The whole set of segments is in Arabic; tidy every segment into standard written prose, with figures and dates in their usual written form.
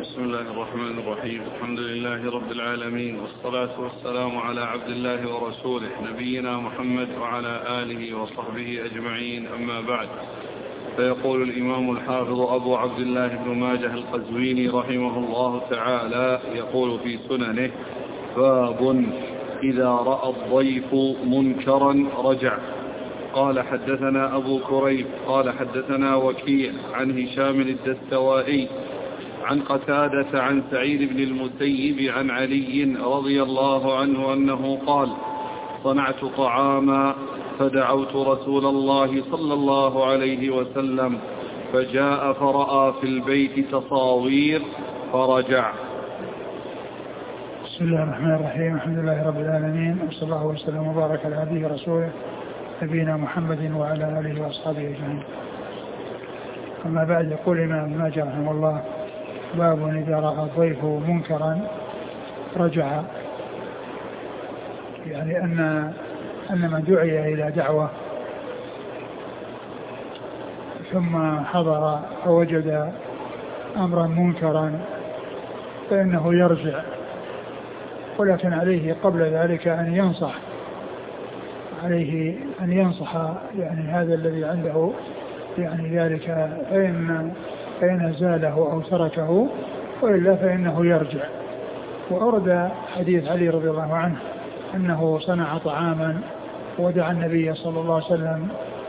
بسم الله الرحمن الرحيم. الحمد لله رب العالمين، والصلاة والسلام على عبد الله ورسوله نبينا محمد وعلى آله وصحبه أجمعين، أما بعد. فيقول الإمام الحافظ أبو عبد الله بن ماجه القزويني رحمه الله تعالى، يقول في سننه: باب إذا رأى الضيف منكرا رجع. قال حدثنا أبو كريب قال حدثنا وكيع عن هشام الدستوائي عن قتادة عن سعيد بن المسيب عن علي رضي الله عنه أنه قال: صنعت طعاما فدعوت رسول الله صلى الله عليه وسلم فجاء فرأى في البيت تصاوير فرجع. بسم الله الرحمن الرحيم. الحمد لله رب العالمين، وصلى الله وسلم وبارك على عبده ورسوله نبينا محمد وعلى آله وأصحابه أجمعين. أما بعد، يقول الإمام ابن ماجه رحمه الله: باب إذا رأى الضيف منكرا رجع. يعني أن من دعي إلى دعوة ثم حضر فوجد أمرا منكرا فإنه يرجع، ولكن عليه قبل ذلك أن ينصح يعني هذا الذي عنده يعني ذلك، فإن زاله أو تركه، وإلا فإنه يرجع. وأورد حديث علي رضي الله عنه أنه صنع طعاما ودعا النبي صلى الله عليه وسلم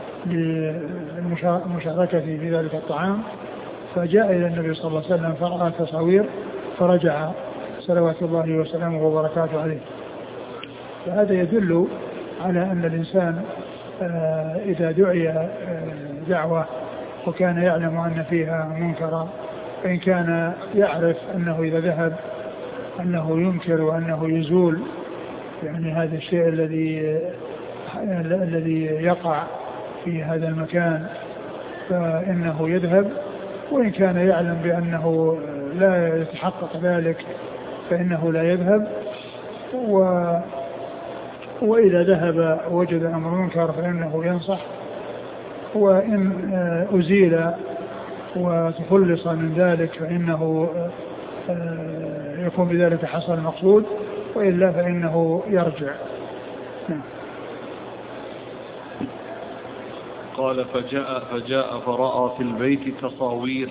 للمشاركة في ذلك الطعام، فجاء إلى النبي صلى الله عليه وسلم فرأى تصاوير فرجع صلوات الله وسلامه وبركاته عليه. فهذا يدل على أن الإنسان إذا دعي دعوة وكان يعلم أن فيها منكرا، فإن كان يعرف أنه إذا ذهب أنه ينكر وأنه يزول يعني هذا الشيء الذي يقع في هذا المكان، فإنه يذهب. وإن كان يعلم بأنه لا يتحقق ذلك فإنه لا يذهب. وإذا ذهب وجد أمر منكر فإنه ينصح، وإن أزيل وتخلص من ذلك فإنه يكون بذلك حصل المقصود، وإلا فإنه يرجع. قال: فجاء فرأى في البيت تصاوير.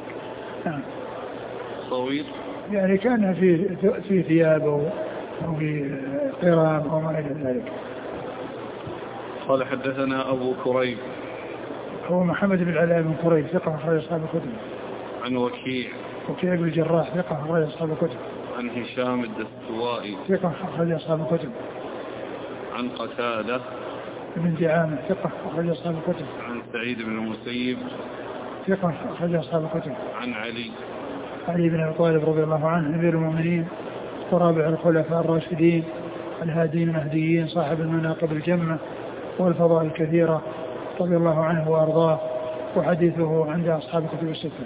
تصاوير يعني كان في ثياب أو في قرام أو ما إلى ذلك. قال: حدثنا أبو كريب هو محمد بن العلاء بن كريب ثقة أخرج أصحاب الكتب. عن وكيع بن الجراح ثقة أخرج أصحاب الكتب. عن هشام الدستوائي ثقة أخرج أصحاب الكتب. عن قتادة بن دعامة ثقة أخرج أصحاب الكتب. عن سعيد بن المسيب ثقة أخرج أصحاب الكتب. عن علي بن أبي طالب رضي الله عنه أمير المؤمنين ورابع الخلفاء الراشدين الهادين المهديين صاحب المناقب الجمة والفضائل الكثيرة رضي الله عنه وأرضاه، وحديثه عند أصحاب الكتب الستة.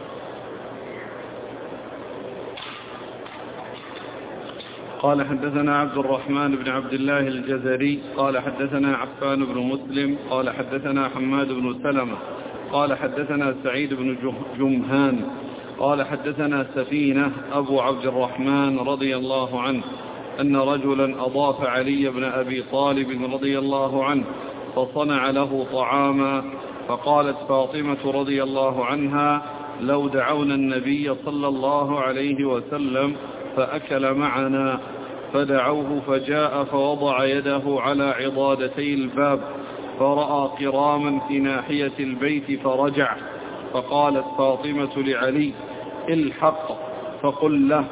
قال: حدثنا عبد الرحمن بن عبد الله الجزري قال حدثنا عفان بن مسلم قال حدثنا حماد بن سلمة قال حدثنا سعيد بن جمهان قال حدثنا سفينة أبو عبد الرحمن رضي الله عنه أن رجلا أضاف علي بن أبي طالب رضي الله عنه فصنع له طعاما، فقالت فاطمة رضي الله عنها: لو دعونا النبي صلى الله عليه وسلم فأكل معنا. فدعوه فجاء فوضع يده على عضادتي الباب فرأى قراما في ناحية البيت فرجع. فقالت فاطمة لعلي: الحق فقل له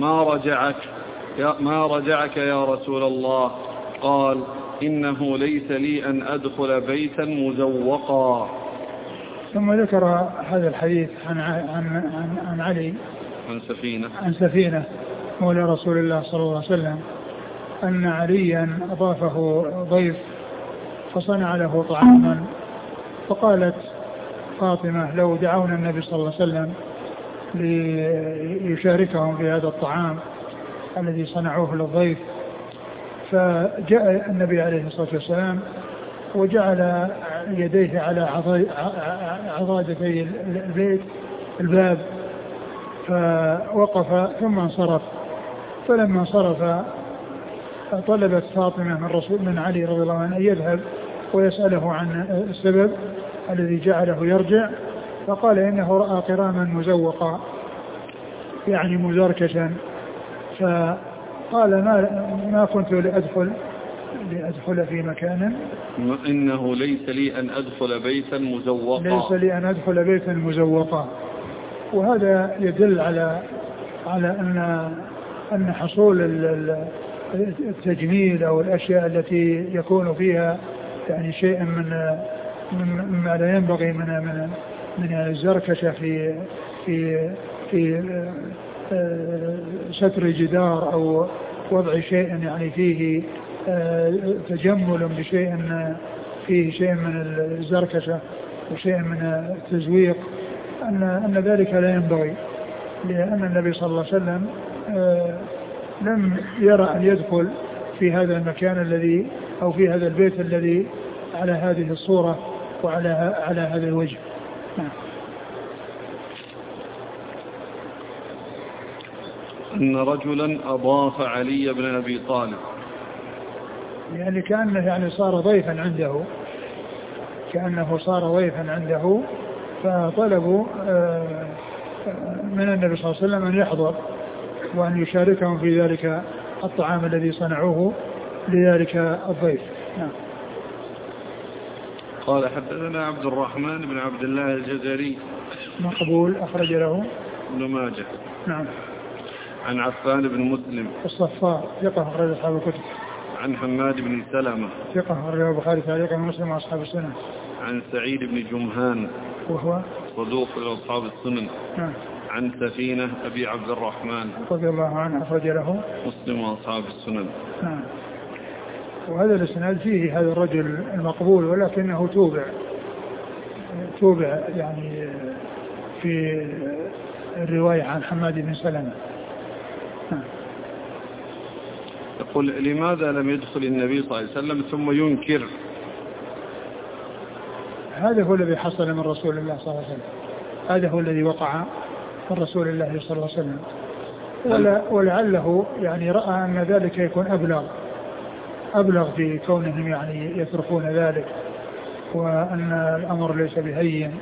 ما رجعك يا رسول الله. قال: إنه ليس لي أن أدخل بيتا مزوقا. ثم ذكر هذا الحديث عن علي عن سفينة مولى رسول الله صلى الله عليه وسلم أن عليا أضافه ضيف فصنع له طعاما، فقالت فاطمة: لو دعونا النبي صلى الله عليه وسلم ليشاركهم في هذا الطعام الذي صنعوه للضيف. فجاء النبي عليه الصلاة والسلام وجعل يديه على عضادتي الباب فوقف ثم انصرف. فلما انصرف طلبت فاطمة من علي رضي الله عنه أن يذهب ويسأله عن السبب الذي جعله يرجع، فقال إنه رأى قراما مزوقا يعني مزركشا، فقال ما كنت لأدخل في مكان، إنه ليس لي أن أدخل بيتا مزوقا. وهذا يدل على أن حصول التجميل أو الأشياء التي يكون فيها يعني شيء مما لا ينبغي من الزركشة في ستر جدار أو وضع شيء يعني فيه تجمل بشيء فيه شيء من الزركشة وشيء من التزويق، أن ذلك لا ينبغي، لأن النبي صلى الله عليه وسلم لم يرى أن يدخل في هذا المكان الذي أو في هذا البيت الذي على هذه الصورة وعلى هذا الوجه. أن رجلا أضاف علي بن أبي طالب، يعني كأنه صار ضيفا عنده، فطلبوا من النبي صلى الله عليه وسلم أن يحضر وأن يشاركهم في ذلك الطعام الذي صنعوه لذلك الضيف. قال حدثنا عبد الرحمن بن عبد الله الجزري مقبول أخرج له ابن ماجه. نعم. عن عفان بن مسلم الصفار ثقة أخرج أصحاب الكتب. عن حماد بن سلمة ثقة أخرج البخاري تعليقا ومسلم وأصحاب السنن. عن سعيد بن جمهان وهو صدوق لأصحاب السنن. نعم. عن سفينة أبي عبد الرحمن رضي الله عنه أخرج له مسلم وأصحاب السنن. نعم. وهذا الإسناد فيه هذا الرجل المقبول، ولكنه توبع يعني في الرواية عن حماد بن سلمة. يقول لماذا لم يدخل النبي صلى الله عليه وسلم ثم ينكر؟ هذا هو الذي حصل من رسول الله صلى الله عليه وسلم، هذا هو الذي وقع من رسول الله صلى الله عليه وسلم، ولعله يعني رأى أن ذلك يكون أبلغ في كونهم يعني يتركون ذلك، وأن الأمر ليس بهين.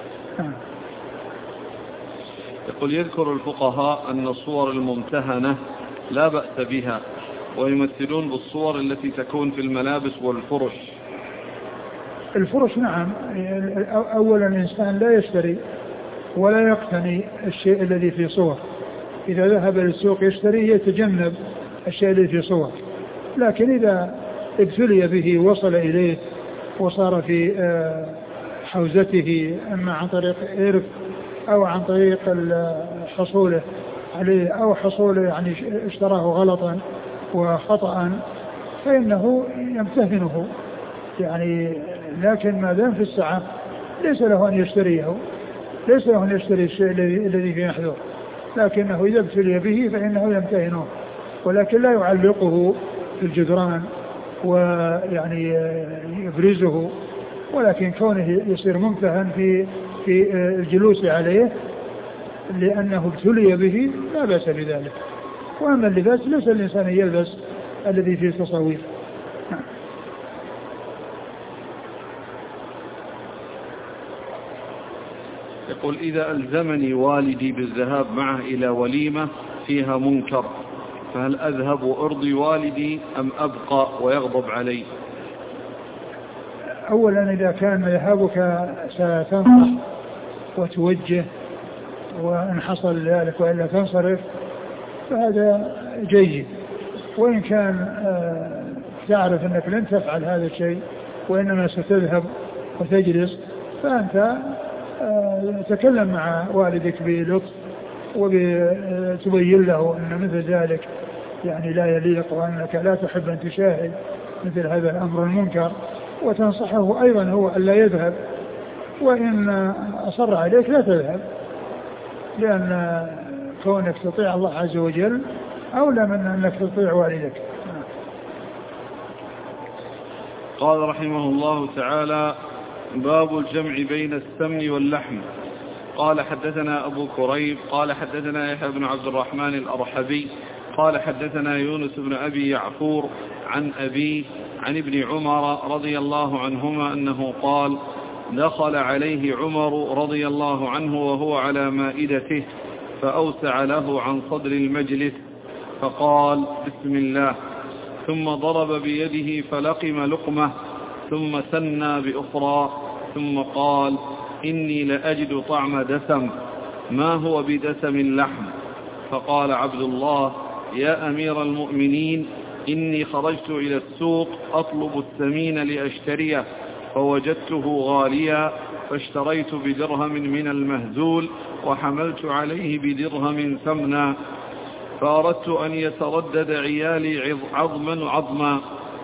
يقول يذكر الفقهاء أن الصور الممتهنة لا بأس بها، ويمثلون بالصور التي تكون في الملابس والفرش. الفرش نعم، أولا الإنسان لا يشتري ولا يقتني الشيء الذي في صور، إذا ذهب للسوق يشتري يتجنب الشيء الذي في صور، لكن إذا ابتلي به وصل إليه وصار في حوزته إما عن طريق إرث أو عن طريق حصوله عليه أو حصوله يعني اشتراه غلطا وخطأ، فإنه يمتهنه يعني، لكن ما دام في السعة ليس له أن يشتريه، ليس له أن يشتري الشيء الذي في محذور، لكنه إذا ابتلي به فإنه يمتهنه، ولكن لا يعلقه في الجدران ويعني يبرزه، ولكن كونه يصير ممتهن في الجلوس عليه لأنه ابتلي به لا بأس بذلك. وأما اللباس ليس الإنسان يلبس الذي فيه تصوير. يقول إذا ألزمني والدي بالذهاب معه إلى وليمة فيها منكر، فهل أذهب وأرضي والدي أم أبقى ويغضب علي؟ أولا إذا كان ذهابك ستنصح وتوجه وإن حصل ذلك وإلا تنصرف فهذا جيد، وإن كان تعرف أنك لن تفعل هذا الشيء وإنما ستذهب وتجلس، فأنت تكلم مع والدك بلطف وتبين له أن مثل ذلك يعني لا يليق، وأنك لا تحب أن تشاهد مثل هذا الأمر المنكر، وتنصحه أيضا هو أن لا يذهب، وإن أصر عليك لا تذهب، لأن كونك تطيع الله عز وجل أولى من أنك تطيع والدك. قال رحمه الله تعالى: باب الجمع بين السمن واللحم. قال حدثنا أبو كريب قال حدثنا يحيى بن عبد الرحمن الأرحبي قال حدثنا يونس بن أبي يعفور عن أبيه عن ابن عمر رضي الله عنهما أنه قال دخل عليه عمر رضي الله عنه وهو على مائدته فأوسع له عن صدر المجلس فقال بسم الله، ثم ضرب بيده فلقم لقمة ثم سنى بأخرى ثم قال إني لأجد طعم دسم ما هو بدسم اللحم. فقال عبد الله يا أمير المؤمنين إني خرجت إلى السوق أطلب الثمين لأشتريه فوجدته غاليا فاشتريت بدرهم من المهزول وحملت عليه بدرهم ثمنا فأردت أن يتردد عيالي عظما عظما.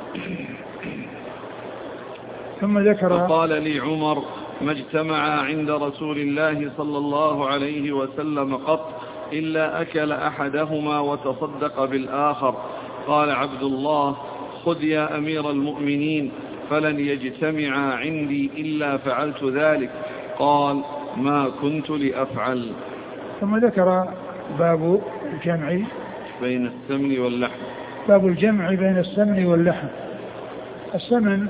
ثم ذكر فقال لي عمر ما اجتمع عند رسول الله صلى الله عليه وسلم قط إلا أكل أحدهما وتصدق بالآخر. قال عبد الله خذ يا أمير المؤمنين فلن يجتمع عندي إلا فعلت ذلك. قال ما كنت لأفعل. ثم ذكر باب الجمع بين السمن واللحم. باب الجمع بين السمن واللحم. السمن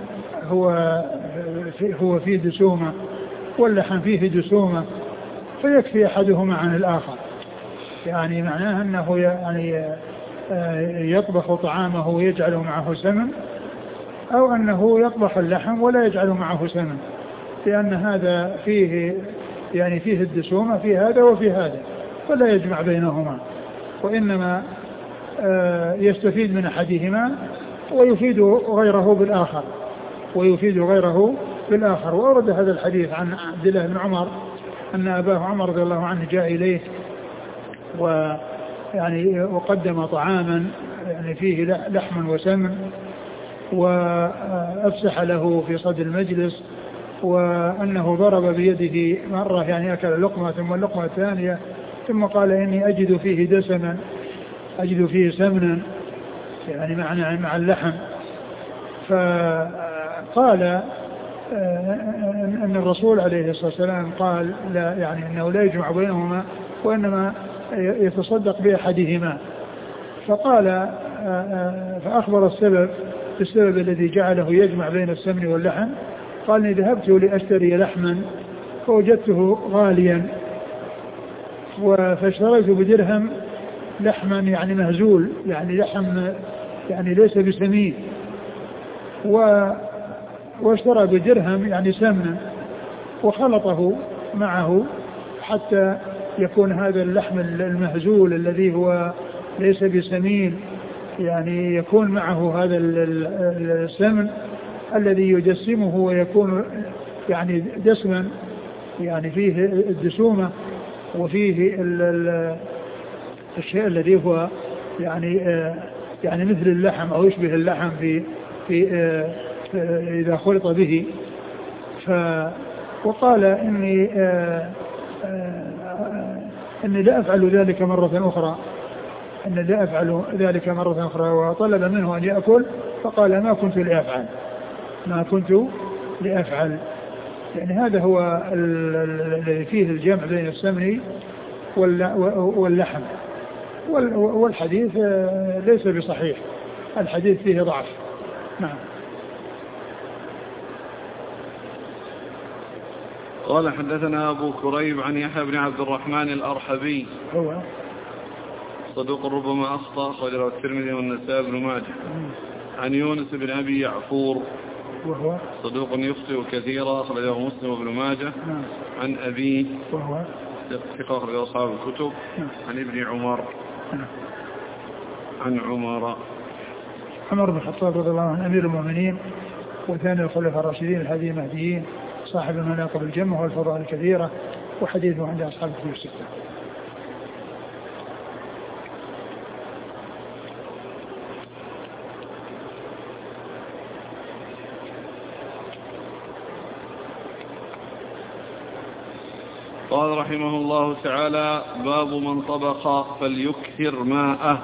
هو فيه دسومة واللحم فيه دسومة فيكفي أحدهما عن الآخر، يعني معناه أنه يعني يطبخ طعامه ويجعل معه سمن، أو أنه يطبخ اللحم ولا يجعل معه سمن، لأن هذا فيه يعني فيه الدسومة في هذا وفي هذا فلا يجمع بينهما، وإنما يستفيد من أحدهما ويفيد غيره بالآخر. وأورد هذا الحديث عن عبد الله بن عمر أن أباه عمر رضي الله عنه جاء إليه وقدم طعاما يعني فيه لحم وسمن وأفسح له في صدر المجلس، وأنه ضرب بيده مرة يعني أكل لقمة ثم اللقمة الثانية ثم قال إني أجد فيه دسما أجد فيه سمنا يعني مع اللحم. فقال أن الرسول عليه الصلاة والسلام قال لا يعني أنه لا يجمع بينهما وإنما يتصدق بأحدهما. فقال فأخبر السبب الذي جعله يجمع بين السمن واللحم. قال إني ذهبت لأشتري لحما فوجدته غاليا فاشتريت بدرهم لحما يعني مهزول يعني لحم يعني ليس بسمين، واشترى بدرهم يعني سمنا وخلطه معه حتى يكون هذا اللحم المهزول الذي هو ليس بسمين يعني يكون معه هذا السمن الذي يجسمه ويكون يعني دسما يعني فيه الدسومة وفيه الشيء الذي هو يعني مثل اللحم أو يشبه اللحم في إذا خلط به. وقال إني لا أفعل ذلك مرة أخرى وطلب منه أن يأكل فقال ما كنت لأفعل. يعني هذا هو الذي فيه الجمع بين السمن واللحم. والحديث ليس بصحيح، الحديث فيه ضعف. نعم. قال حدثنا أبو كريب عن يحيى بن عبد الرحمن الأرحبي هو صدوق ربما أخطأ أخرجه الترمذي والنسائي بن ماجه. عن يونس بن أبي يعفور وهو صدوق يخطئ كثيرا أخرجه مسلم وابن ماجه. عن أبيه وهو ثقة أخرجه أصحاب الكتب. عن ابن عمر عن عمر بن الخطاب رضي الله عنه أمير المؤمنين وثاني الخلفاء الراشدين الهادي المهديين صاحب المناقب الجمة والفضائل الكثيرة وحديثه عند أصحاب الكتب الستة. قال رحمه الله تعالى باب من طبخ فليكثر ماءه.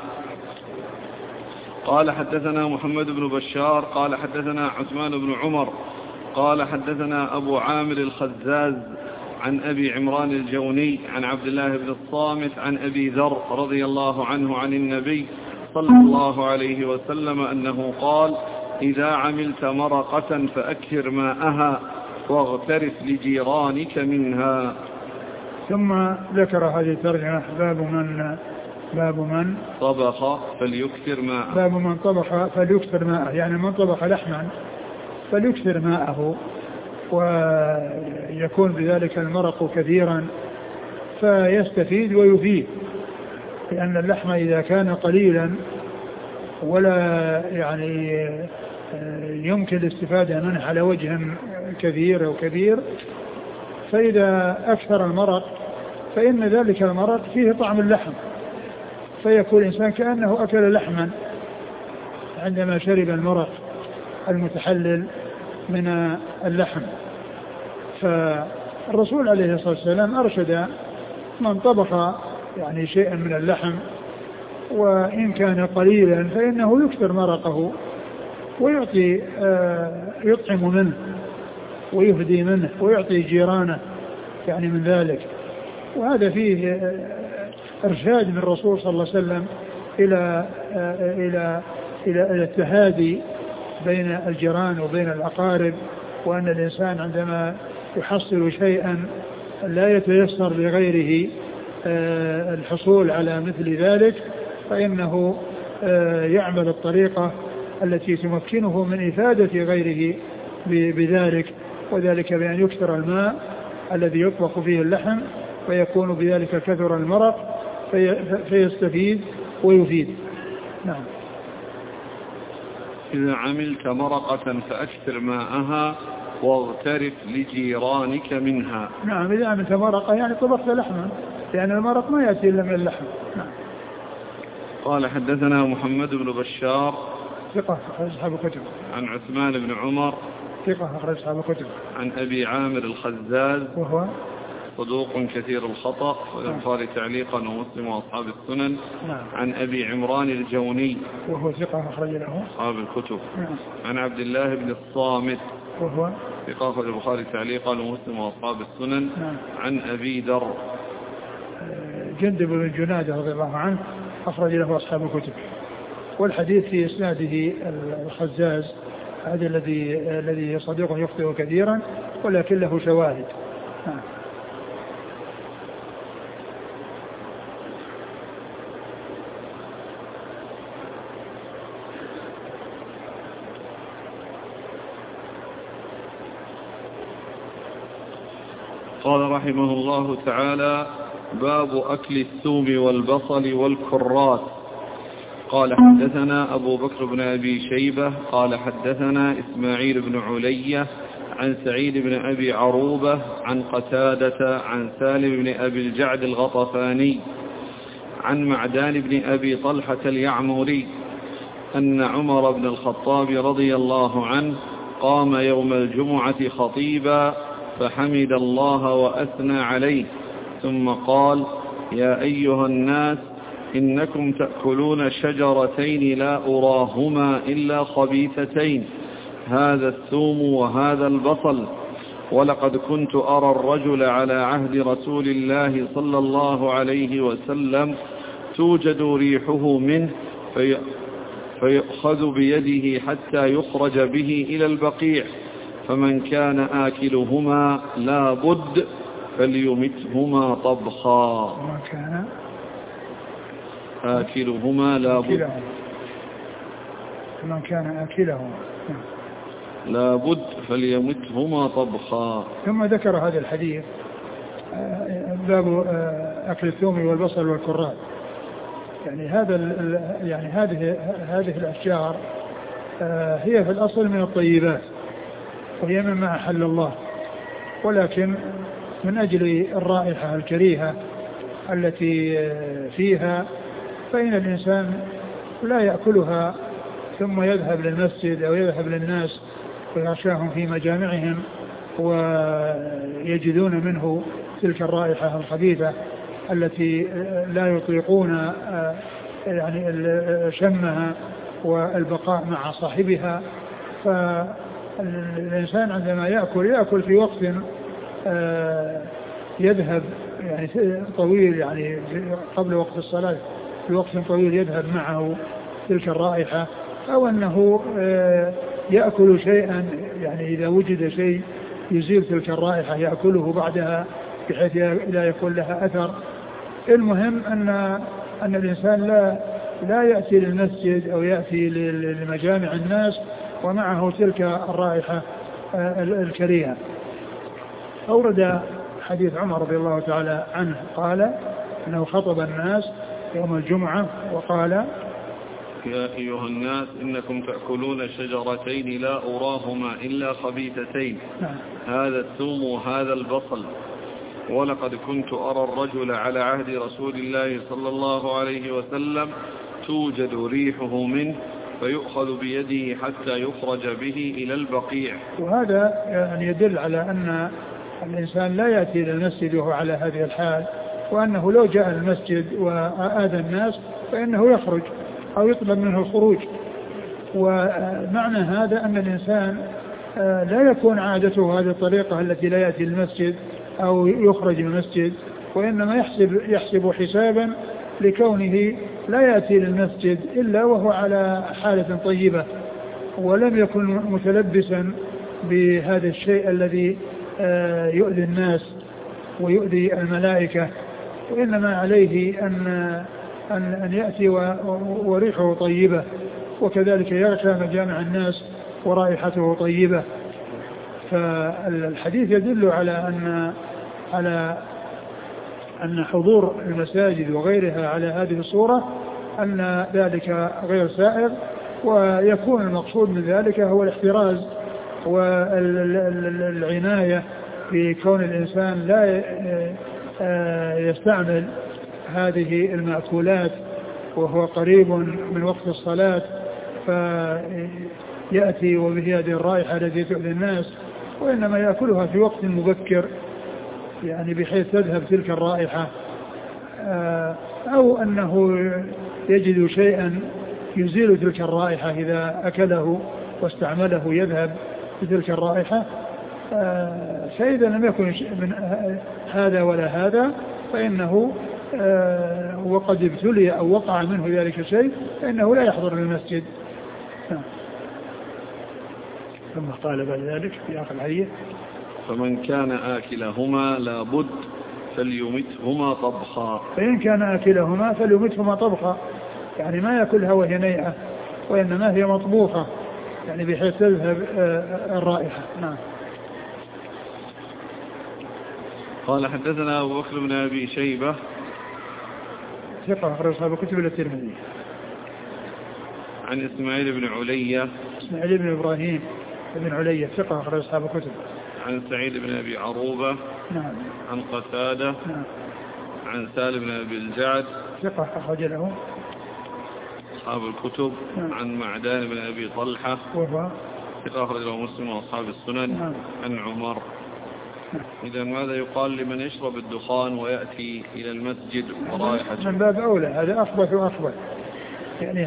قال حدثنا محمد بن بشار قال حدثنا عثمان بن عمر قال حدثنا أبو عامر الخزاز عن أبي عمران الجوني عن عبد الله بن الصامت عن أبي ذر رضي الله عنه عن النبي صلى الله عليه وسلم أنه قال: إذا عملت مرقة فأكثر ماءها واغترف لجيرانك منها. ثم ذكر هذه الترجمة: باب من طبخ فليكثر ماءه. باب من طبخ فليكثر ماءه، يعني من طبخ لحما فليكثر ماءه ويكون بذلك المرق كثيرا فيستفيد ويفيد، لأن اللحم إذا كان قليلا ولا يعني يمكن الاستفادة منه على وجه كثير أو كبير، فإذا أكثر المرق فإن ذلك المرق فيه طعم اللحم، فيكون الإنسان كأنه أكل لحما عندما شرب المرق المتحلل من اللحم. فالرسول عليه الصلاة والسلام أرشد من طبخ يعني شيئا من اللحم وإن كان قليلا فإنه يكثر مرقه ويعطي يطعم منه ويهدي منه ويعطي جيرانه يعني من ذلك. وهذا فيه إرشاد من الرسول صلى الله عليه وسلم إلى التهادي بين الجيران وبين الأقارب، وأن الإنسان عندما يحصل شيئا لا يتيسر لغيره الحصول على مثل ذلك فإنه يعمل الطريقة التي تمكنه من إفادة غيره بذلك، وذلك بأن يكثر الماء الذي يطبخ فيه اللحم ويكون بذلك كثر المرق فيستفيد ويفيد. نعم. إذا عملت مرقة فأكثر ماءها واغترف لجيرانك منها. نعم، إذا عملت مرقة يعني طبخت لحما، لأن المرق ما يأتي إلا من اللحم. نعم. قال: حدثنا محمد بن بشار ثقة أخرج أصحاب الكتب. عن عثمان بن عمر ثقة أخرج أصحاب الكتب. عن أبي عامر الخزاز وهو صدوق كثير الخطأ، والبخاري تعليقا ومسلم وأصحاب السنن. نعم. عن أبي عمران الجوني وهو ثقة أخرج له أصحاب الكتب. نعم. عن عبد الله بن الصامت وهو ثقة أخرج البخاري تعليقا ومسلم وأصحاب السنن. نعم. عن أبي ذر جندب بن جنادة رضي الله عنه أخرج له أصحاب الكتب. والحديث في إسناده الخزاز هذا الذي صديقه يخطئ كثيرا ولكن له شواهد. نعم. قال رحمه الله تعالى: باب أكل الثوم والبصل والكرات. قال: حدثنا أبو بكر بن أبي شيبة قال حدثنا إسماعيل بن علية عن سعيد بن أبي عروبة عن قتادة عن سالم بن أبي الجعد الغطفاني عن معدان بن أبي طلحة اليعمري أن عمر بن الخطاب رضي الله عنه قام يوم الجمعة خطيبا فحمد الله وأثنى عليه ثم قال: يا أيها الناس إنكم تأكلون شجرتين لا أراهما إلا خبيثتين، هذا الثوم وهذا البصل، ولقد كنت أرى الرجل على عهد رسول الله صلى الله عليه وسلم توجد ريحه منه فيأخذ بيده حتى يخرج به إلى البقيع، فمن كان آكلهما لا بد فليمتهما طبخا. من كان آكلهما لا بد من كان آكلهما لا بد فليمتهما طبخا. ثم ذكر هذا الحديث باب أكل الثوم والبصل والكرات. يعني هذه الأشجار هي في الأصل من الطيبات وهي مما أحل الله، ولكن من أجل الرائحة الكريهة التي فيها فإن الإنسان لا يأكلها ثم يذهب للمسجد أو يذهب للناس ويغشاهم في مجامعهم ويجدون منه تلك الرائحة الخبيثة التي لا يطيقون يعني شمها والبقاء مع صاحبها. فالإنسان عندما يأكل في وقت يذهب يعني طويل، يعني قبل وقت الصلاة بوقت طويل يذهب معه تلك الرائحة، أو أنه يأكل شيئا، يعني إذا وجد شيء يزيل تلك الرائحة يأكله بعدها بحيث لا يكون لها أثر. المهم أن الإنسان لا يأتي للمسجد أو يأتي لمجامع الناس ومعه تلك الرائحة الكريهة. أورد حديث عمر رضي الله تعالى عنه قال أنه خطب الناس يوم الجمعة وقال: يا أيها الناس إنكم تأكلون شجرتين لا أراهما إلا خبيثتين، هذا الثوم وهذا البصل، ولقد كنت أرى الرجل على عهد رسول الله صلى الله عليه وسلم توجد ريحه منه فيؤخذ بيده حتى يخرج به إلى البقيع. وهذا يعني يدل على أن الإنسان لا يأتي إلى المسجد وهو على هذه الحال، وأنه لو جاء المسجد وآذى الناس فإنه يخرج أو يطلب منه الخروج. ومعنى هذا أن الإنسان لا يكون عادته هذه الطريقة التي لا يأتي المسجد أو يخرج من المسجد، وإنما يحسب حسابا لكونه لا يأتي للمسجد إلا وهو على حالة طيبة، ولم يكن متلبسا بهذا الشيء الذي يؤذي الناس ويؤذي الملائكة، وإنما عليه أن يأتي وريحه طيبة، وكذلك يغشى مجامع الناس ورائحته طيبة. فالحديث يدل على أن حضور المساجد وغيرها على هذه الصورة أن ذلك غير سائغ، ويكون المقصود من ذلك هو الاحتراز والعناية في كون الإنسان لا يستعمل هذه المأكولات وهو قريب من وقت الصلاة فيأتي وبه هذه الرائحة التي تؤذي الناس، وإنما يأكلها في وقت مبكر يعني بحيث تذهب تلك الرائحة، أو أنه يجد شيئا يزيل تلك الرائحة إذا أكله واستعمله يذهب بتلك الرائحة. فإذا لم يكن من هذا ولا هذا فإنه وقد ابتلي أو وقع منه ذلك الشيء فإنه لا يحضر للمسجد. ثم قال بعد ذلك في آخر الحديث: فمن كان آكلهما لابد فليمتهما طبخا. فإن كان آكلهما فليمتهما طبخا، يعني ما يأكلها وهي نيئة، وإنما هي مطبوخة يعني بحيث تذهب الرائحة. نعم. قال: حدثنا أبو بكر بن أبي شيبة ثقة أخرج أصحاب الكتب إلا الترمذي. عن إسماعيل بن علية، إسماعيل بن إبراهيم بن علية ثقة أخرج أصحاب الكتب. عن سعيد بن أبي عروبة. نعم. عن قتادة. نعم. عن سالم بن أبي الجعد ثقة أخرج له أصحاب الكتب. نعم. عن معدان بن أبي طلحة وهو ثقة أخرج له مسلم وأصحاب السنن. نعم. عن عمر. إذا ماذا يقال لمن يشرب الدخان ويأتي إلى المسجد ورائحته؟ من باب أولى، هذا أخبث وأخبث، يعني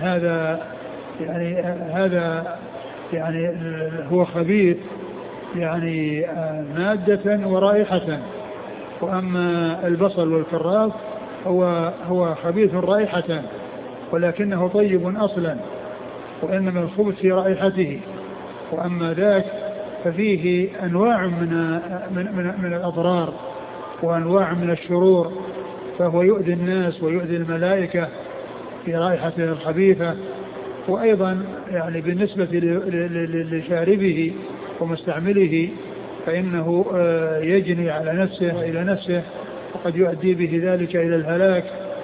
هذا يعني هو خبيث يعني مادة ورائحة، وأما البصل والكراث هو خبيث رائحة ولكنه طيب أصلا، وإنما الخبث في رائحته، وأما ذاك ففيه أنواع من الأضرار وأنواع من الشرور، فهو يؤذي الناس ويؤذي الملائكة في رائحته الخبيثة. وأيضا يعني بالنسبة لشاربه ومستعمله فإنه يجني على نفسه وإلى نفسه، وقد يؤدي به ذلك إلى الهلاك.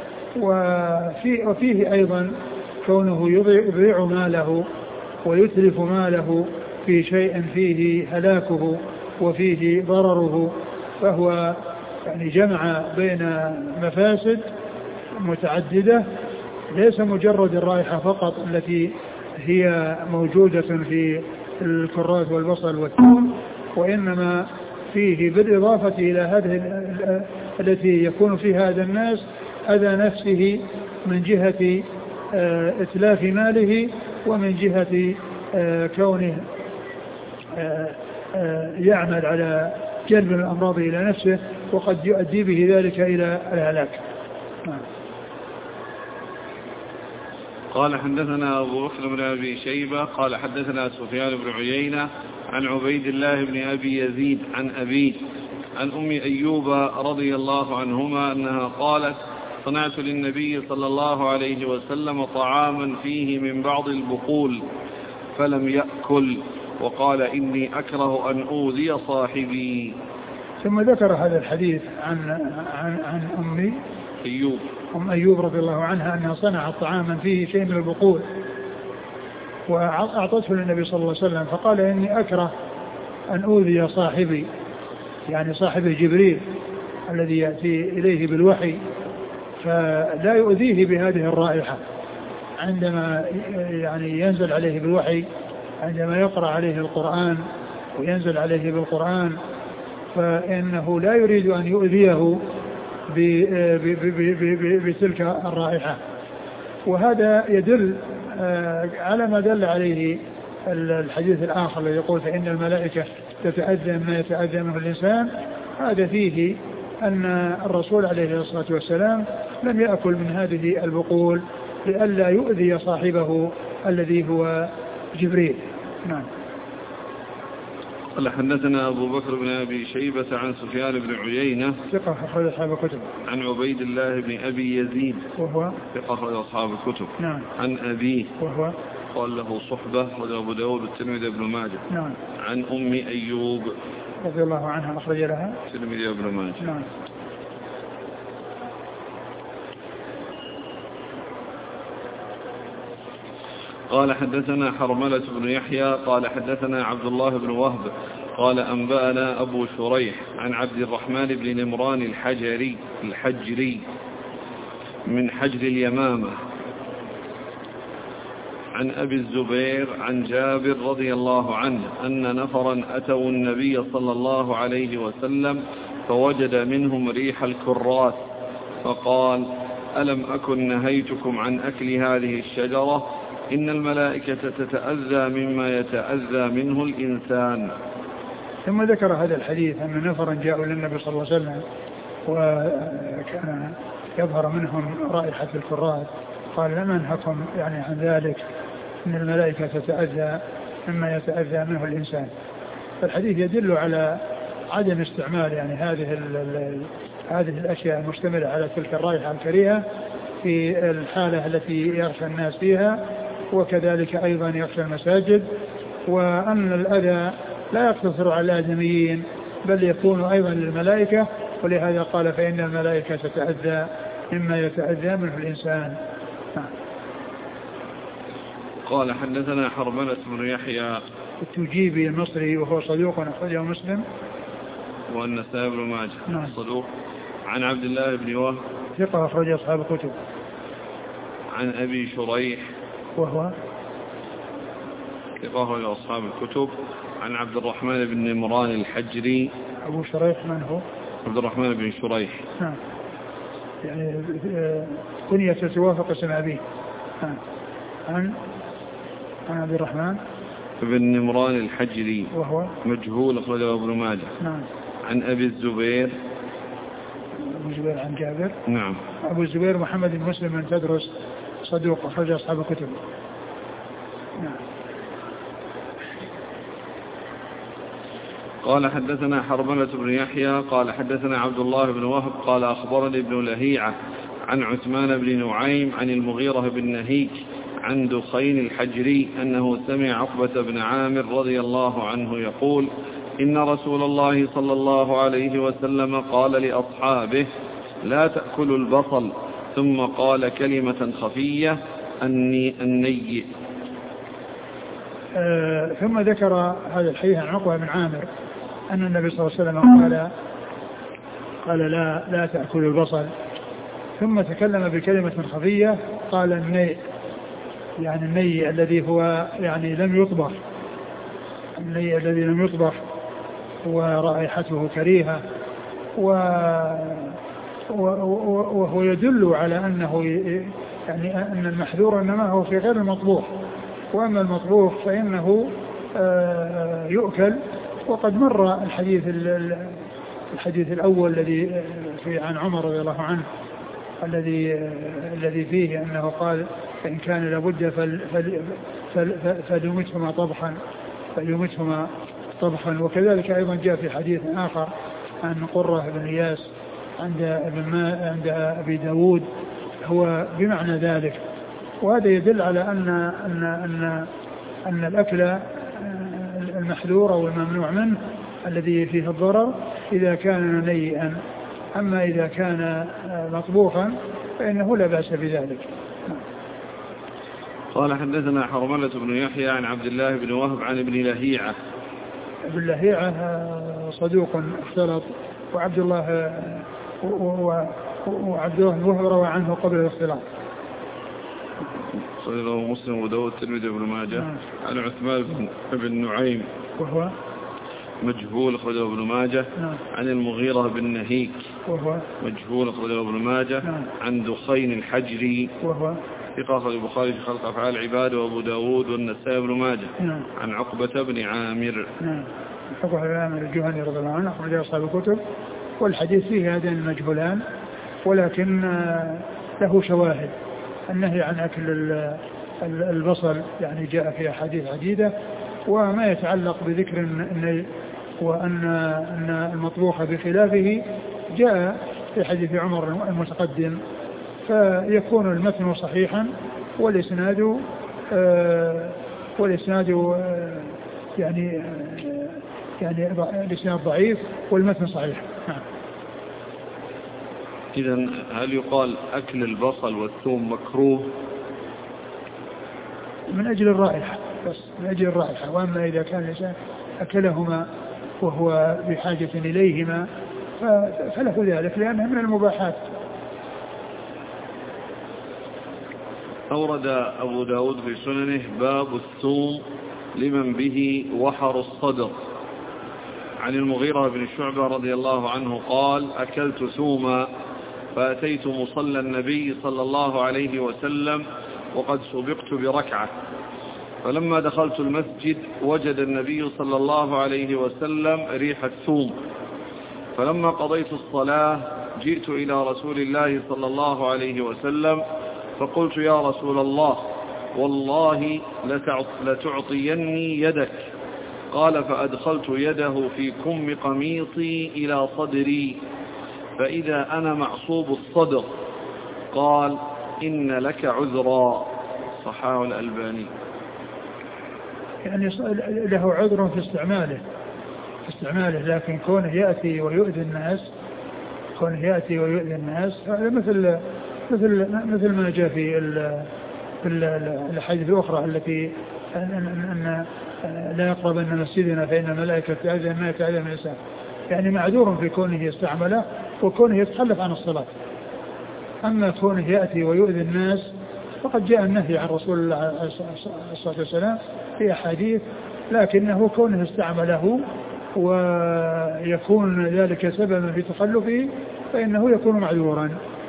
وفيه أيضا كونه يضيع ماله ويتلف ماله في شيء فيه هلاكه وفيه ضرره، فهو يعني جمع بين مفاسد متعددة، ليس مجرد الرائحة فقط التي هي موجودة في الكراث والبصل والثوم، وإنما فيه بالإضافة إلى هذه التي يكون فيها هذا الناس أذى نفسه من جهة إتلاف ماله، ومن جهة كونه يعمل على جلب الأمراض إلى نفسه وقد يؤدي به ذلك إلى الهلاك. قال حدثنا أبو بكر بن أبي شيبة قال حدثنا سفيان بن عيينة عن عبيد الله بن أبي يزيد عن أبيه عن أم أيوب رضي الله عنهما أنها قالت صنعت للنبي صلى الله عليه وسلم طعاما فيه من بعض البقول فلم يأكل وقال إني أكره أن أوذي صاحبي. ثم ذكر هذا الحديث عن أم أيوب رضي الله عنها أنها صنعت طعاما فيه شيء من البقول وأعطته للنبي صلى الله عليه وسلم فقال إني أكره أن أوذي صاحبي، يعني صاحبه جبريل الذي يأتي إليه بالوحي، فلا يؤذيه بهذه الرائحة عندما يعني ينزل عليه بالوحي، عندما يقرأ عليه القرآن وينزل عليه بالقرآن، فإنه لا يريد أن يؤذيه بتلك الرائحة. وهذا يدل على ما دل عليه الحديث الآخر الذي يقول فإن الملائكة تتأذى مما يتأذى منه الإنسان. هذا فيه أن الرسول عليه الصلاة والسلام لم يأكل من هذه البقول لئلا يؤذي صاحبه الذي هو جبريل. نعم. قال حدثنا أبو بكر بن أبي شيبة عن سفيان بن عيينة ثقة أخرج أصحاب الكتب. عن عبيد الله بن أبي يزيد وهو ثقة أخرج أصحاب الكتب. نعم. عن أبيه وهو قال له صحبة وأبو داود والترمذي بن ماجه. نعم. عن أم أيوب رضي الله عنها أخرج لها الترمذي بن ماجه. نعم. قال حدثنا حرملة بن يحيى قال حدثنا عبد الله بن وهب قال أنبأنا أبو شريح عن عبد الرحمن بن نمران الحجري من حجر اليمامة عن أبي الزبير عن جابر رضي الله عنه أن نفرا أتوا النبي صلى الله عليه وسلم فوجد منهم ريح الكراث فقال ألم أكن نهيتكم عن أكل هذه الشجرة إن الملائكة تتأذى مما يتأذى منه الإنسان. ثم ذكر هذا الحديث أن نفرا جاءوا للنبي صلى الله عليه وسلم وكان يظهر منهم رائحة الكراث قال لم أنهكم يعني عن ذلك إن الملائكة تتأذى مما يتأذى منه الإنسان. فالحديث يدل على عدم استعمال يعني هذه الأشياء المشتملة على تلك الرائحة الكريهة في الحالة التي يخشى الناس فيها، وكذلك أيضا يخشى المساجد، وأن الأذى لا يقتصر على الآدميين بل يكون أيضا للملائكة، ولهذا قال فإن الملائكة تتأذى مما يتأذى منه الإنسان. قال حدثنا حرملة بن يحيى التجيبي المصري وهو صدوق أخرجه مسلم والنسائي بن ماجه. نعم. صدوق. عن عبد الله بن وهب ثقة أخرج أصحاب الكتب. عن أبي شريح وهو ثقة أخرج أصحاب الكتب. عن عبد الرحمن بن نمران الحجري. أبو شريح من هو؟ عبد الرحمن بن شريح. نعم. يعني كنية توافق اسم أبيه. عن عبد الرحمن بن نمران الحجري وهو مجهول أخرجه ابن ماجه. نعم. عن أبي الزبير أبو الزبير عن جابر. نعم. أبو الزبير محمد بن مسلم بن تدرس صدوق أخرج أصحاب الكتب. نعم. قال حدثنا حرملة بن يحيى قال حدثنا عبد الله بن وهب قال أخبرني ابن لهيعة عن عثمان بن نعيم عن المغيرة بن نهيك عن دخين الحجري أنه سمع عقبة بن عامر رضي الله عنه يقول إن رسول الله صلى الله عليه وسلم قال لأصحابه لا تأكلوا البصل ثم قال كلمة خفية النيء. ثم ذكر هذا الحديث عن عقبة بن عامر أن النبي صلى الله عليه وسلم قال لا تأكلوا البصل، ثم تكلم بكلمة خفية قال النيء، يعني النيء الذي هو يعني لم يطبخ، النيء الذي لم يطبخ ورائحته كريهة، وهو يدل على أنه يعني أن المحذور إنما هو في غير المطبوخ، وأما المطبوخ فإنه يؤكل. وقد مر الحديث الحديث الأول الذي في عن عمر رضي الله عنه الذي فيه أنه قال إن كان لابد فليمتهما طبخا. وكذلك أيضا جاء في حديث آخر عن قرة بن إياس عند أبي داود هو بمعنى ذلك. وهذا يدل على أن الأكل المحذور أو الممنوع منه الذي فيه الضرر إذا كان نيئا، أما إذا كان مطبوخا فإنه لا بأس بذلك. قال حدثنا حرملة بن يحيى عن عبد الله بن وهب عن ابن لهيعة. ابن لهيعة صدوق اختلط، وعبد الله بن وهب روى عنه قبل الاختلاط. صحيح مسلم وداود الترمذي وابن ماجه. عن عثمان بن نعيم وهو مجهول أخرجه ابن ماجه. عن المغيرة بن نهيك وهو مجهول أخرجه ابن ماجه. عن دخين الحجري وهو ثقة أخرجه البخاري في خلق أفعال العباد وأبو داود والنسائي وابن ماجه. عن عقبة بن عامر عقبة بن عامر الجهني رضي الله عنه أخرج أصحاب الكتب، والحديث فيه هذين المجهولان، ولكن له شواهد. النهي عن أكل البصل يعني جاء في أحاديث عديدة، وما يتعلق بذكر النيل وأن المطبوخ بخلافه جاء في حديث عمر المتقدم، فيكون المتن صحيحا والإسناد يعني الإسناد ضعيف والمتن صحيح. إذن هل يقال أكل البصل والثوم مكروه؟ من أجل الرائحة بس، من أجل الرائحة. وأما إذا كان الإنسان أكلهما وهو بحاجة إليهما فله ذلك، لأنها من المباحات. أورد أبو داود في سننه باب الثوم لمن به وحر الصدر. عن المغيرة بن شعبة رضي الله عنه قال أكلت ثوما فأتيت مصلى النبي صلى الله عليه وسلم وقد سبقت بركعة، فلما دخلت المسجد وجد النبي صلى الله عليه وسلم ريح الثوم، فلما قضيت الصلاة جئت إلى رسول الله صلى الله عليه وسلم فقلت يا رسول الله والله لتعطيني يدك. قال فأدخلت يده في كم قميصي إلى صدري فإذا أنا معصوب الصدر. قال إن لك عذرا، صححه الألباني. يعني له عذر في استعماله، لكن كونه يأتي ويؤذي الناس هذا مثل ما جاء في الحديث الأخرى التي أن لا يقربن مسجدنا فإن الملائكة تعذب ما يتعذب من الإنسان. يعني معذور في كونه يستعمله وكونه يتخلف عن الصلاة. أما كونه يأتي ويؤذي الناس فقد جاء النهي عن رسول الله عليه الصلاة والسلام في أحاديث، لكنه كونه استعمله ويكون ذلك سببا في تخلفه فإنه يكون معذورا.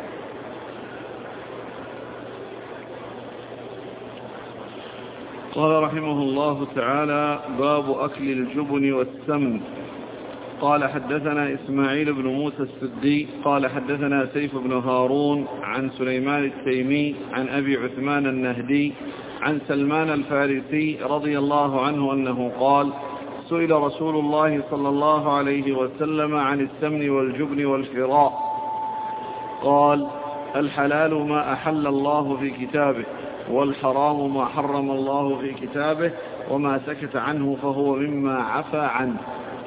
قال رحمه الله تعالى باب أكل الجبن والسمن. قال حدثنا إسماعيل بن موسى السدي قال حدثنا سيف بن هارون عن سليمان التيمي عن أبي عثمان النهدي عن سلمان الفارسي رضي الله عنه أنه قال سئل رسول الله صلى الله عليه وسلم عن السمن والجبن والفراء قال الحلال ما أحل الله في كتابه والحرام ما حرم الله في كتابه وما سكت عنه فهو مما عفى عنه.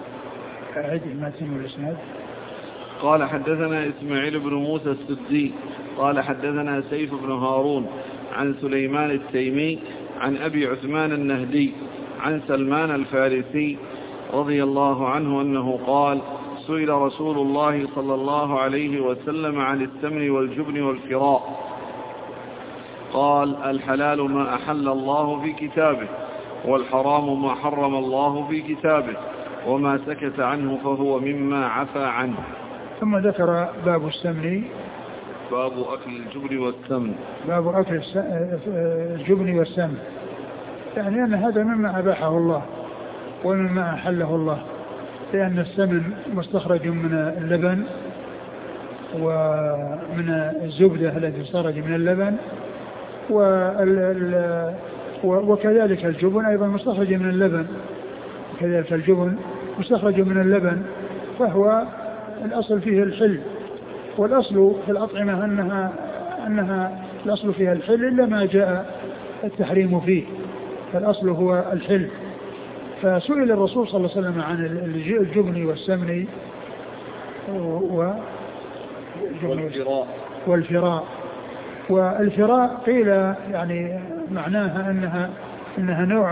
قال حدثنا إسماعيل بن موسى السدي قال حدثنا سيف بن هارون عن سليمان التيمي عن أبي عثمان النهدي عن سلمان الفارسي رضي الله عنه أنه قال سئل رسول الله صلى الله عليه وسلم عن السمن والجبن والفراء قال الحلال ما أحل الله في كتابه والحرام ما حرم الله في كتابه وما سكت عنه فهو مما عفى عنه. ثم ذكر باب السمن، باب أكل الجبن والسمن، باب أكل الجبن والسمن، يعني أن هذا مما أباحه الله ومما أحله الله، لأن السمن مستخرج من اللبن ومن الزبدة التي تستخرج من اللبن، وكذلك الجبن أيضا مستخرج من اللبن، وكذلك الجبن مستخرج من اللبن، فهو الأصل فيه الحل. والأصل في الأطعمة أنها الأصل فيها الحل إلا ما جاء التحريم فيه، فالأصل هو الحل. فسئل الرسول صلى الله عليه وسلم عن الجبن والسمن والفراء. والفراء قيل يعني معناها أنها نوع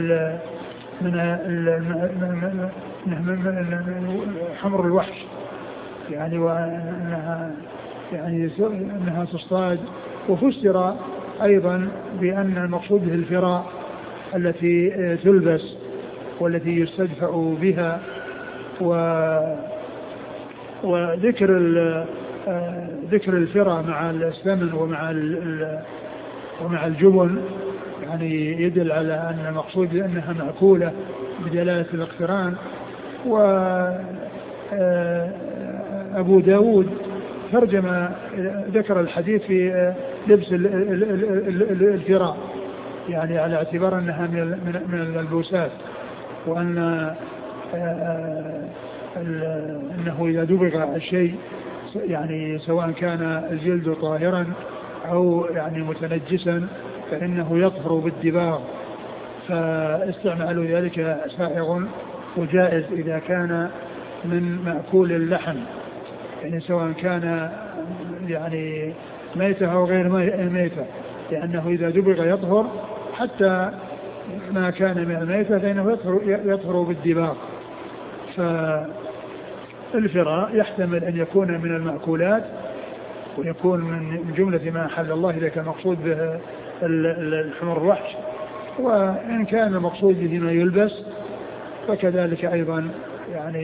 من حمر الوحش، يعني وأنها يعني أنها تصطاد. وفسر أيضا بأن المقصود به الفراء التي تلبس والتي يستدفأ بها. وذكر الفراء مع السمن ومع الجبن يعني يدل على أن المقصود أنها مأكولة بدلالة الاقتران. وأبو داود ترجم ذكر الحديث في لبس الفراء، يعني على اعتبار أنها من الملبوسات، وأن أنه إذا دبغ الشيء يعني سواء كان الجلد طاهرا أو يعني متنجسا فإنه يطهر بالدباغ، فاستعمال ذلك سائغ وجائز إذا كان من مأكول اللحم، يعني سواء كان يعني ميتة أو غير ميتة، لأنه إذا دبغ يطهر، حتى ما كان من الميتة فإنه يطهر بالدباغ. فالفراء يحتمل أن يكون من المأكولات ويكون من جملة ما أحل الله إذا كان مقصود به الحمر الوحش، وإن كان المقصود به ما يلبس فكذلك أيضا يعني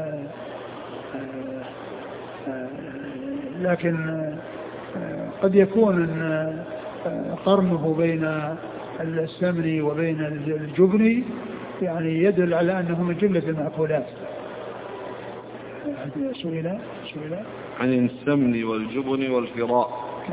لكن قد يكون قرنه بين السمن وبين الجبن يعني يدل على أنه من جملة المأكولات. سئل عن السمن والجبن والفراء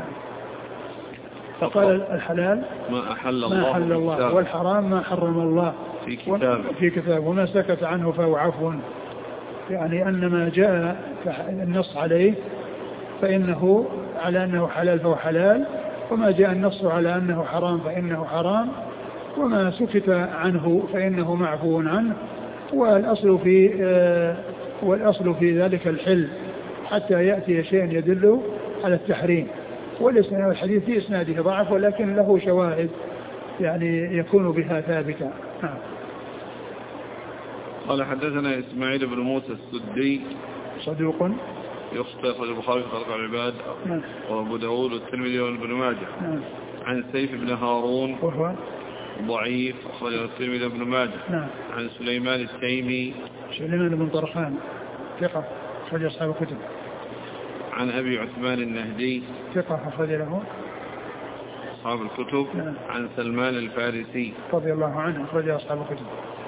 فقال الحلال ما أحل الله والحرام ما حرم الله في كتابه وما سكت عنه فهو عفو، يعني أن ما جاء النص عليه فإنه على أنه حلال فهو حلال، وما جاء النص على أنه حرام فإنه حرام، وما سكت عنه فإنه معفو عنه. والأصل في ذلك الحل حتى يأتي شيء يدل على التحريم. والحديث في إسناده ضعف ولكن له شواهد يعني يكون بها ثابتا. قال حدثنا إسماعيل بن موسى السدي صدوق يخطئ أخرج البخاري في خلق العباد وأبو داود والترمذي وابن ماجه. عن سيف بن هارون وهو ضعيف أخرج الترمذي وابن ماجه. عن سليمان التيمي سليمان بن طرخان ثقة أخرج أصحاب الكتب. عن أبي عثمان النهدي ثقة أخرج له أصحاب الكتب. عن سلمان الفارسي رضي الله عنه أخرج أصحاب الكتب.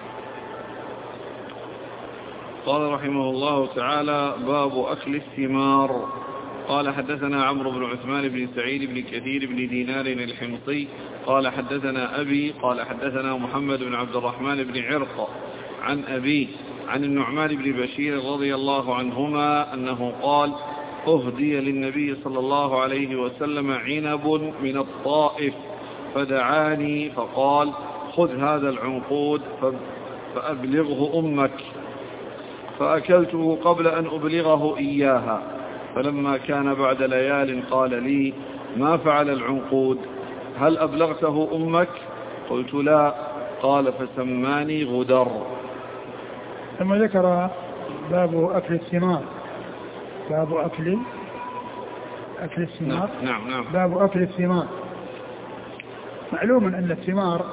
قال رحمه الله تعالى: باب أكل الثمار. قال حدثنا عمرو بن عثمان بن سعيد بن كثير بن دينار الحمصي قال حدثنا أبي قال حدثنا محمد بن عبد الرحمن بن عرق عن أبيه عن النعمان بن بشير رضي الله عنهما أنه قال: أهدي للنبي صلى الله عليه وسلم عنب من الطائف فدعاني فقال: خذ هذا العنقود فأبلغه أمك، فأكلته قبل أن أبلغه إياها، فلما كان بعد ليال قال لي: ما فعل العنقود؟ هل أبلغته أمك؟ قلت: لا. قال: فسماني غدر. ثم ذكر باب أكل الثمار. باب أكل الثمار. نعم. باب أكل الثمار. معلوم أن الثمار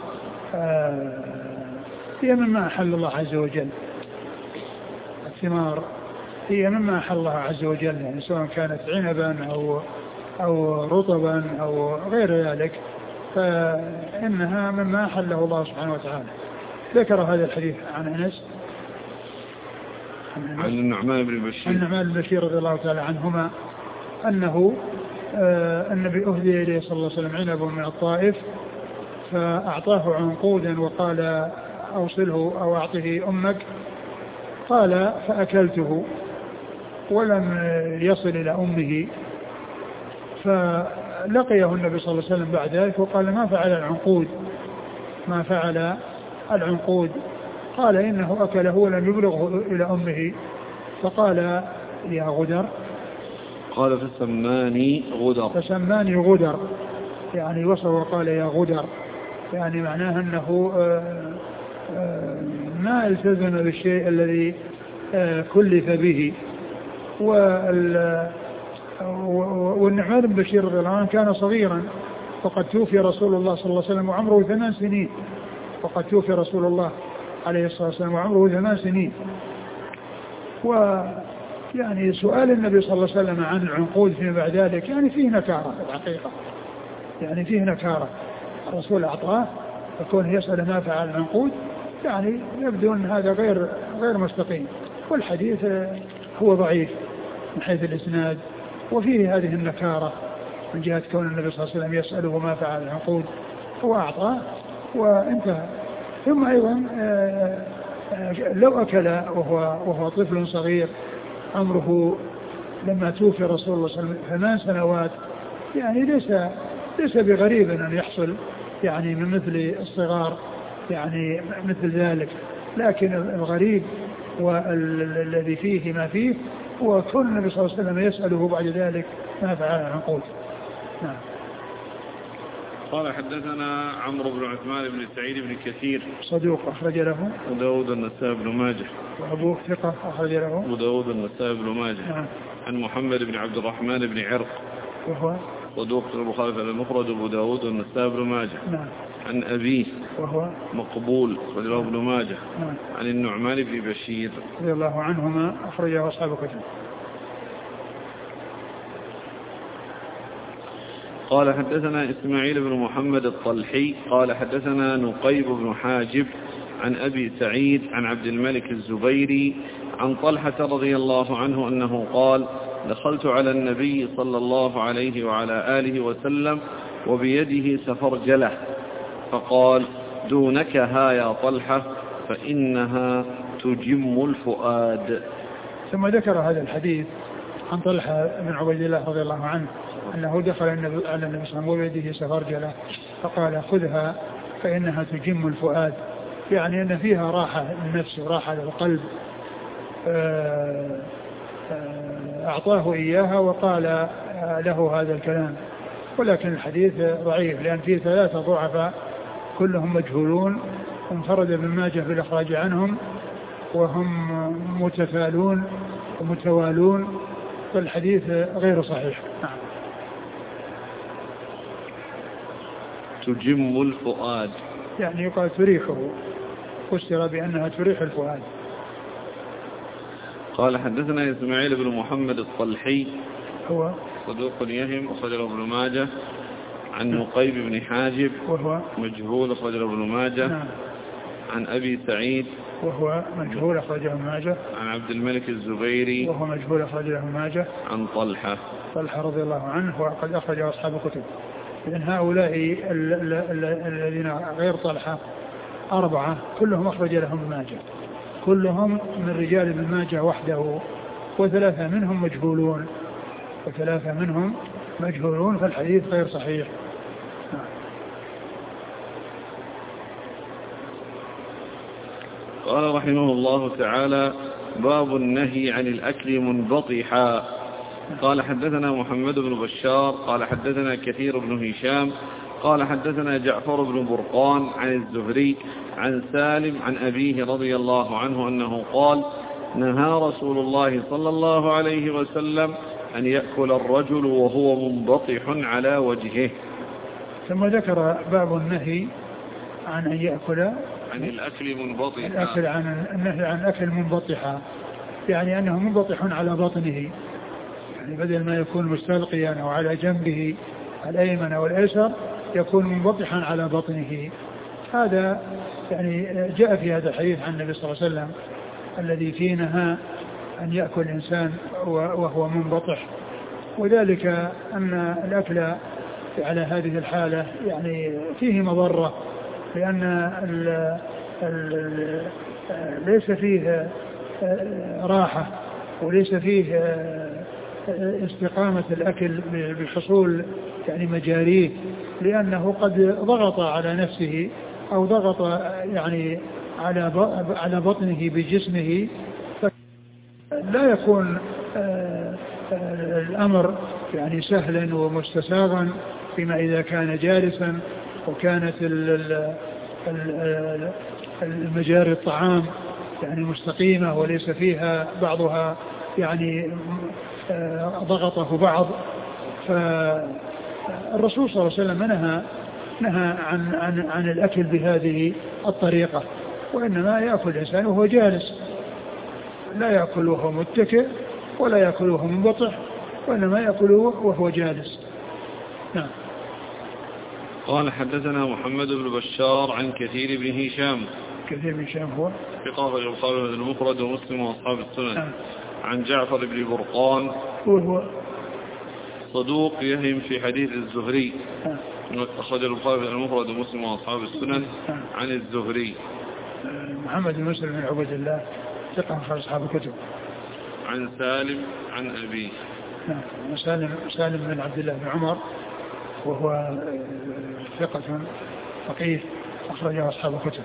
هي مما أحل الله عز وجل. الثمار هي مما أحل الله عز وجل، يعني سواء كانت عنبا أو رطبا أو غير ذلك، فإنها مما أحله الله سبحانه وتعالى. ذكر هذا الحديث عن أنس عن النعمان بن بشير. النعمان بن بشير رضي الله تعالى عنهما أنه النبي أهدي إليه صلى الله عليه وسلم عنب من الطائف فأعطاه عنقودا وقال أوصله أو أعطه أمك، قال فأكلته ولم يصل إلى أمه، فلقيه النبي صلى الله عليه وسلم بعد ذلك وقال ما فعل العنقود؟ قال إنه أكله ولم يبلغه إلى أمه، فقال يا غدر، قال فسماني غدر، يعني وصف وقال يا غدر، يعني معناه أنه ما التزم بالشيء الذي كلف به. والنعمان بن بشير رضي الله عنه كان صغيرا وقد توفي رسول الله صلى الله عليه وسلم وعمره 8 سنين، وقد توفي رسول الله عليه الصلاة والسلام وعمره 8 سنين. ويعني سؤال النبي صلى الله عليه وسلم عن العنقود فيما بعد ذلك يعني فيه نكارة الحقيقة، يعني فيه نكارة. الرسول أعطاه فكون يسأل ما فعل العنقود يعني يبدو أن هذا غير مستقيم، والحديث هو ضعيف من حيث الإسناد وفيه هذه النكارة من جهة كون النبي صلى الله عليه وسلم يسأله ما فعل العنقود، هو أعطاه وانتهى. ثم أيضا لو أكل وهو طفل صغير عمره لما توفي رسول الله صلى الله عليه وسلم 8 سنوات، يعني ليس بغريب أن يحصل يعني من مثل الصغار يعني مثل ذلك، لكن الغريب والذي فيه ما فيه وكل النبي صلى الله عليه وسلم يسأله بعد ذلك ما فعل العنقود. نعم. قال حدثنا عمرو بن عثمان بن سعيد بن كثير صدوق أخرج له أبو داود النسائي بن ماجه، وأبوه ثقة أخرج له أبو داود النسائي بن ماجه. نعم. عن محمد بن عبد الرحمن بن عرق وهو صدوق البخاري في المفرد أبو داود النسائي بن ماجه. نعم. عن أبيه وهو مقبول رضي ابن ماجه. نعم. عن النعمان بن بشير رضي الله عنهما أخرجه أصحاب الكتب. قال حدثنا إسماعيل بن محمد الطلحي قال حدثنا نقيب بن حاجب عن أبي سعيد عن عبد الملك الزبيري عن طلحة رضي الله عنه أنه قال دخلت على النبي صلى الله عليه وعلى آله وسلم وبيده سفرجلة فقال دونك ها يا طلحة فإنها تجم الفؤاد. ثم ذكر هذا الحديث عن طلحة بن عبيد الله رضي الله عنه أنه دخل على النبي صلى الله عليه وسلم وبيده سفرجلة فقال خذها فإنها تجم الفؤاد، يعني أن فيها راحة للنفس وراحة للقلب. أعطاه إياها وقال له هذا الكلام، ولكن الحديث ضعيف لأن فيه 3 ضعفاء كلهم مجهولون، انفرد ابن ماجه بالإخراج عنهم وهم متفالون ومتوالون، فالحديث غير صحيح. نعم. تجم الفؤاد يعني يقال تريحه، فسر بأنها تريح الفؤاد. قال حدثنا إسماعيل بن محمد الطلحي هو صدوق يهم أخرجه ابن ماجه. عن نقيب بن حاجب وهو مجهول أخرجه ابن ماجه. نعم. عن أبي سعيد وهو مجهول أخرجه ابن ماجه. عن عبد الملك الزبيري وهو مجهول أخرجه ابن ماجه. عن طلحة رضي الله عنه وقد أخرج أصحاب الكتب. إذن هؤلاء الذين غير طلحة 4 كلهم أخرج لهم ابن ماجه، كلهم من رجال ابن ماجه وحده، و3 منهم مجهولون فالحديث غير صحيح. قال رحمه الله تعالى باب النهي عن الأكل منبطحا. قال حدثنا محمد بن بشار قال حدثنا كثير بن هشام قال حدثنا جعفر بن برقان عن الزهري عن سالم عن أبيه رضي الله عنه أنه قال نهى رسول الله صلى الله عليه وسلم أن يأكل الرجل وهو منبطح على وجهه. ثم ذكر باب النهي عن أن يأكل عن الأكل منبطحا، النهي عن أكل منبطحا، يعني أنه منبطح على بطنه، يعني بدل ما يكون مستلقيا أو على جنبه الأيمن أو الأيسر يكون منبطحا على بطنه. هذا يعني جاء في هذا الحديث عن النبي صلى الله عليه وسلم الذي فيه نهى أن يأكل الإنسان وهو منبطح، وذلك أن الأكل على هذه الحالة يعني فيه مضرة، لأن ليس فيه راحة وليس فيه استقامة الأكل بحصول يعني مجاريه، لأنه قد ضغط على نفسه أو ضغط يعني على بطنه بجسمه، لا يكون الأمر يعني سهلا ومستساغا فيما إذا كان جالسا وكانت المجاري الطعام يعني مستقيمة وليس فيها بعضها يعني ضغطه بعض. فالرسول صلى الله عليه وسلم نهى عن الأكل بهذه الطريقة، وإنما يأكل الإنسان وهو جالس، لا يأكل وهو متكئ ولا يأكل وهو منبطح، وإنما يأكل وهو جالس. نعم. قال حدثنا محمد بن بشار عن كثير بن هشام. كثير بن هشام هو ثقة يقال المفرد ومسلم وأصحاب السنن. نعم. عن جعفر بن برقان وهو صدوق يهم في حديث الزهري. أخرج البخاري المفرد ومسلم وأصحاب السنن. عن الزهري. محمد بن مسلم بن عبد الله ثقة في أصحاب الكتب. عن سالم عن أبيه. نعم. سالم بن عبد الله بن عمر، وهو ثقة فقيه أخرجه أصحاب الكتب.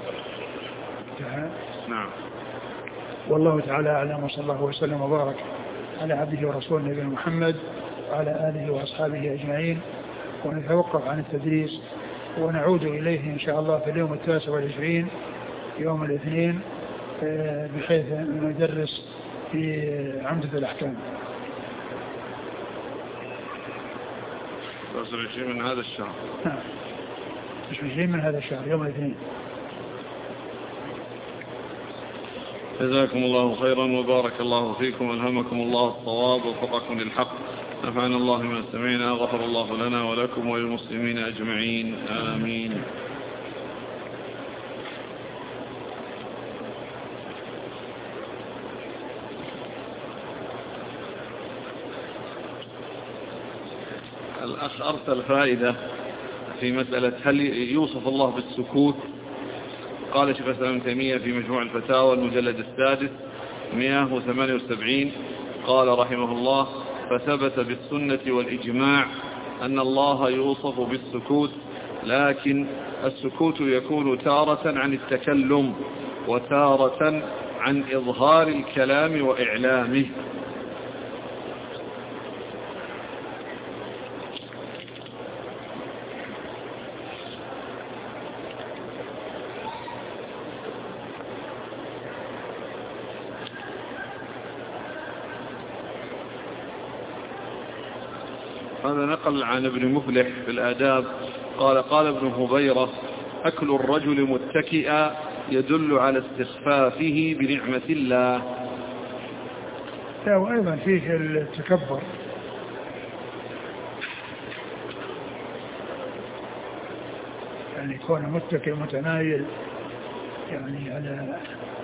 نعم. والله تعالى أعلم، وصلى الله وسلم وبارك على عبده ورسوله نبينا محمد وعلى آله وأصحابه أجمعين. ونتوقف عن التدريس ونعود إليه إن شاء الله في اليوم 29 يوم الاثنين، بحيث ندرس في عمدة الأحكام. 29 من هذا الشهر. نعم. 29 من هذا الشهر يوم الاثنين. جزاكم الله خيرا وبارك الله فيكم، ألهمكم الله الصواب ووفقكم للحق، نفعنا الله ما سمعنا، غفر الله لنا ولكم وللمسلمين أجمعين، آمين. الأخ أرسل فائدة في مسألة هل يوصف الله بالسكوت. قال شيخ الإسلام ابن تيمية في مجموع الفتاوى المجلد السادس 178 قال رحمه الله: فثبت بالسنة والإجماع أن الله يوصف بالسكوت، لكن السكوت يكون تارة عن التكلم وتارة عن إظهار الكلام وإعلامه. هذا نقل عن ابن مفلح في الآداب قال ابن هبيرة: أكل الرجل متكئا يدل على استخفافه بنعمة الله. وأيضا فيه التكبر، يعني كون متكئ متنايل يعني على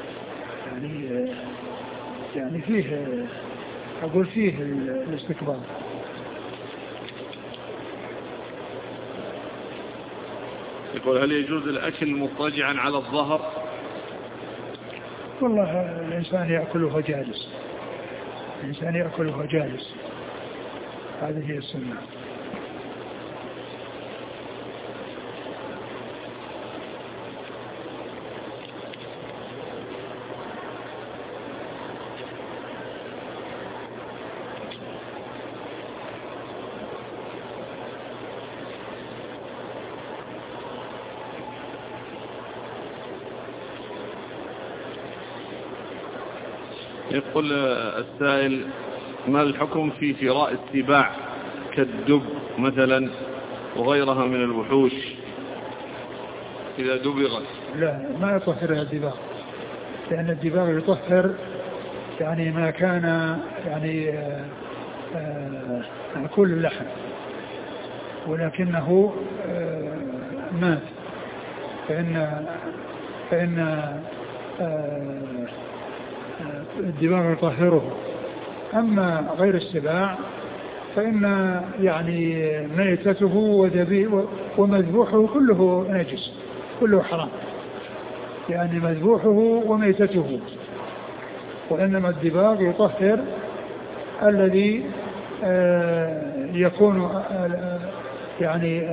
يعني فيه، أقول فيه الاستكبار. يقول: هل يجوز الأكل مضطجعا على الظهر؟ والله الإنسان يأكل وهو جالس، الإنسان يأكل وهو جالس، هذه هي السنة. يقول السائل: ما الحكم في ثراء السباع كالدب مثلا وغيرها من الوحوش إذا دبغت؟ لا، ما يطهرها الدباغ، لأن الدباغ يطهر يعني ما كان يعني كل اللحم، ولكنه مات، فإن الدباغ يطهره. أما غير السباع فإن يعني ميتته ومذبوحه كله نجس، كله حرام، يعني مذبوحه وميتته. وإنما الدباغ يطهر الذي يكون يعني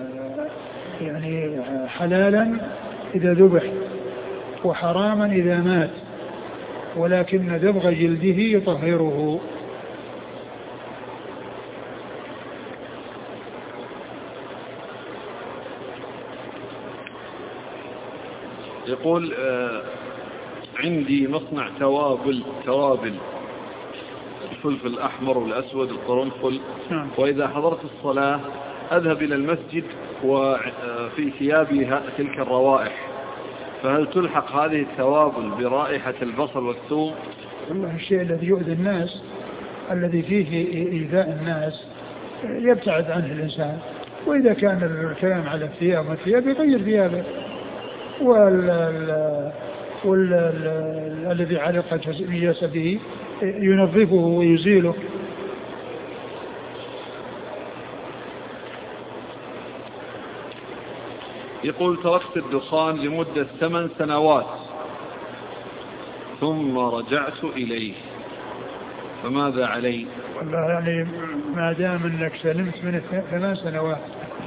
حلالا إذا ذبح وحراما إذا مات، ولكن دبغ جلده يطهره. يقول عندي مصنع توابل الفلفل الأحمر والأسود والقرنفل، وإذا حضرت الصلاة أذهب إلى المسجد وفي ثيابي تلك الروائح، فهل تلحق هذه التوابل برائحة البصل والثوم؟ والله الشيء الذي يؤذي الناس الذي فيه إيذاء الناس يبتعد عنه الإنسان. وإذا كان الكلام على الثياب والثياب يغير ثيابه، والذي علق جسده ينظفه ويزيله. يقول تركت الدخان لمدة 8 سنوات ثم رجعت إليه، فماذا علي؟ والله يعني ما دام أنك سلمت من 8 سنوات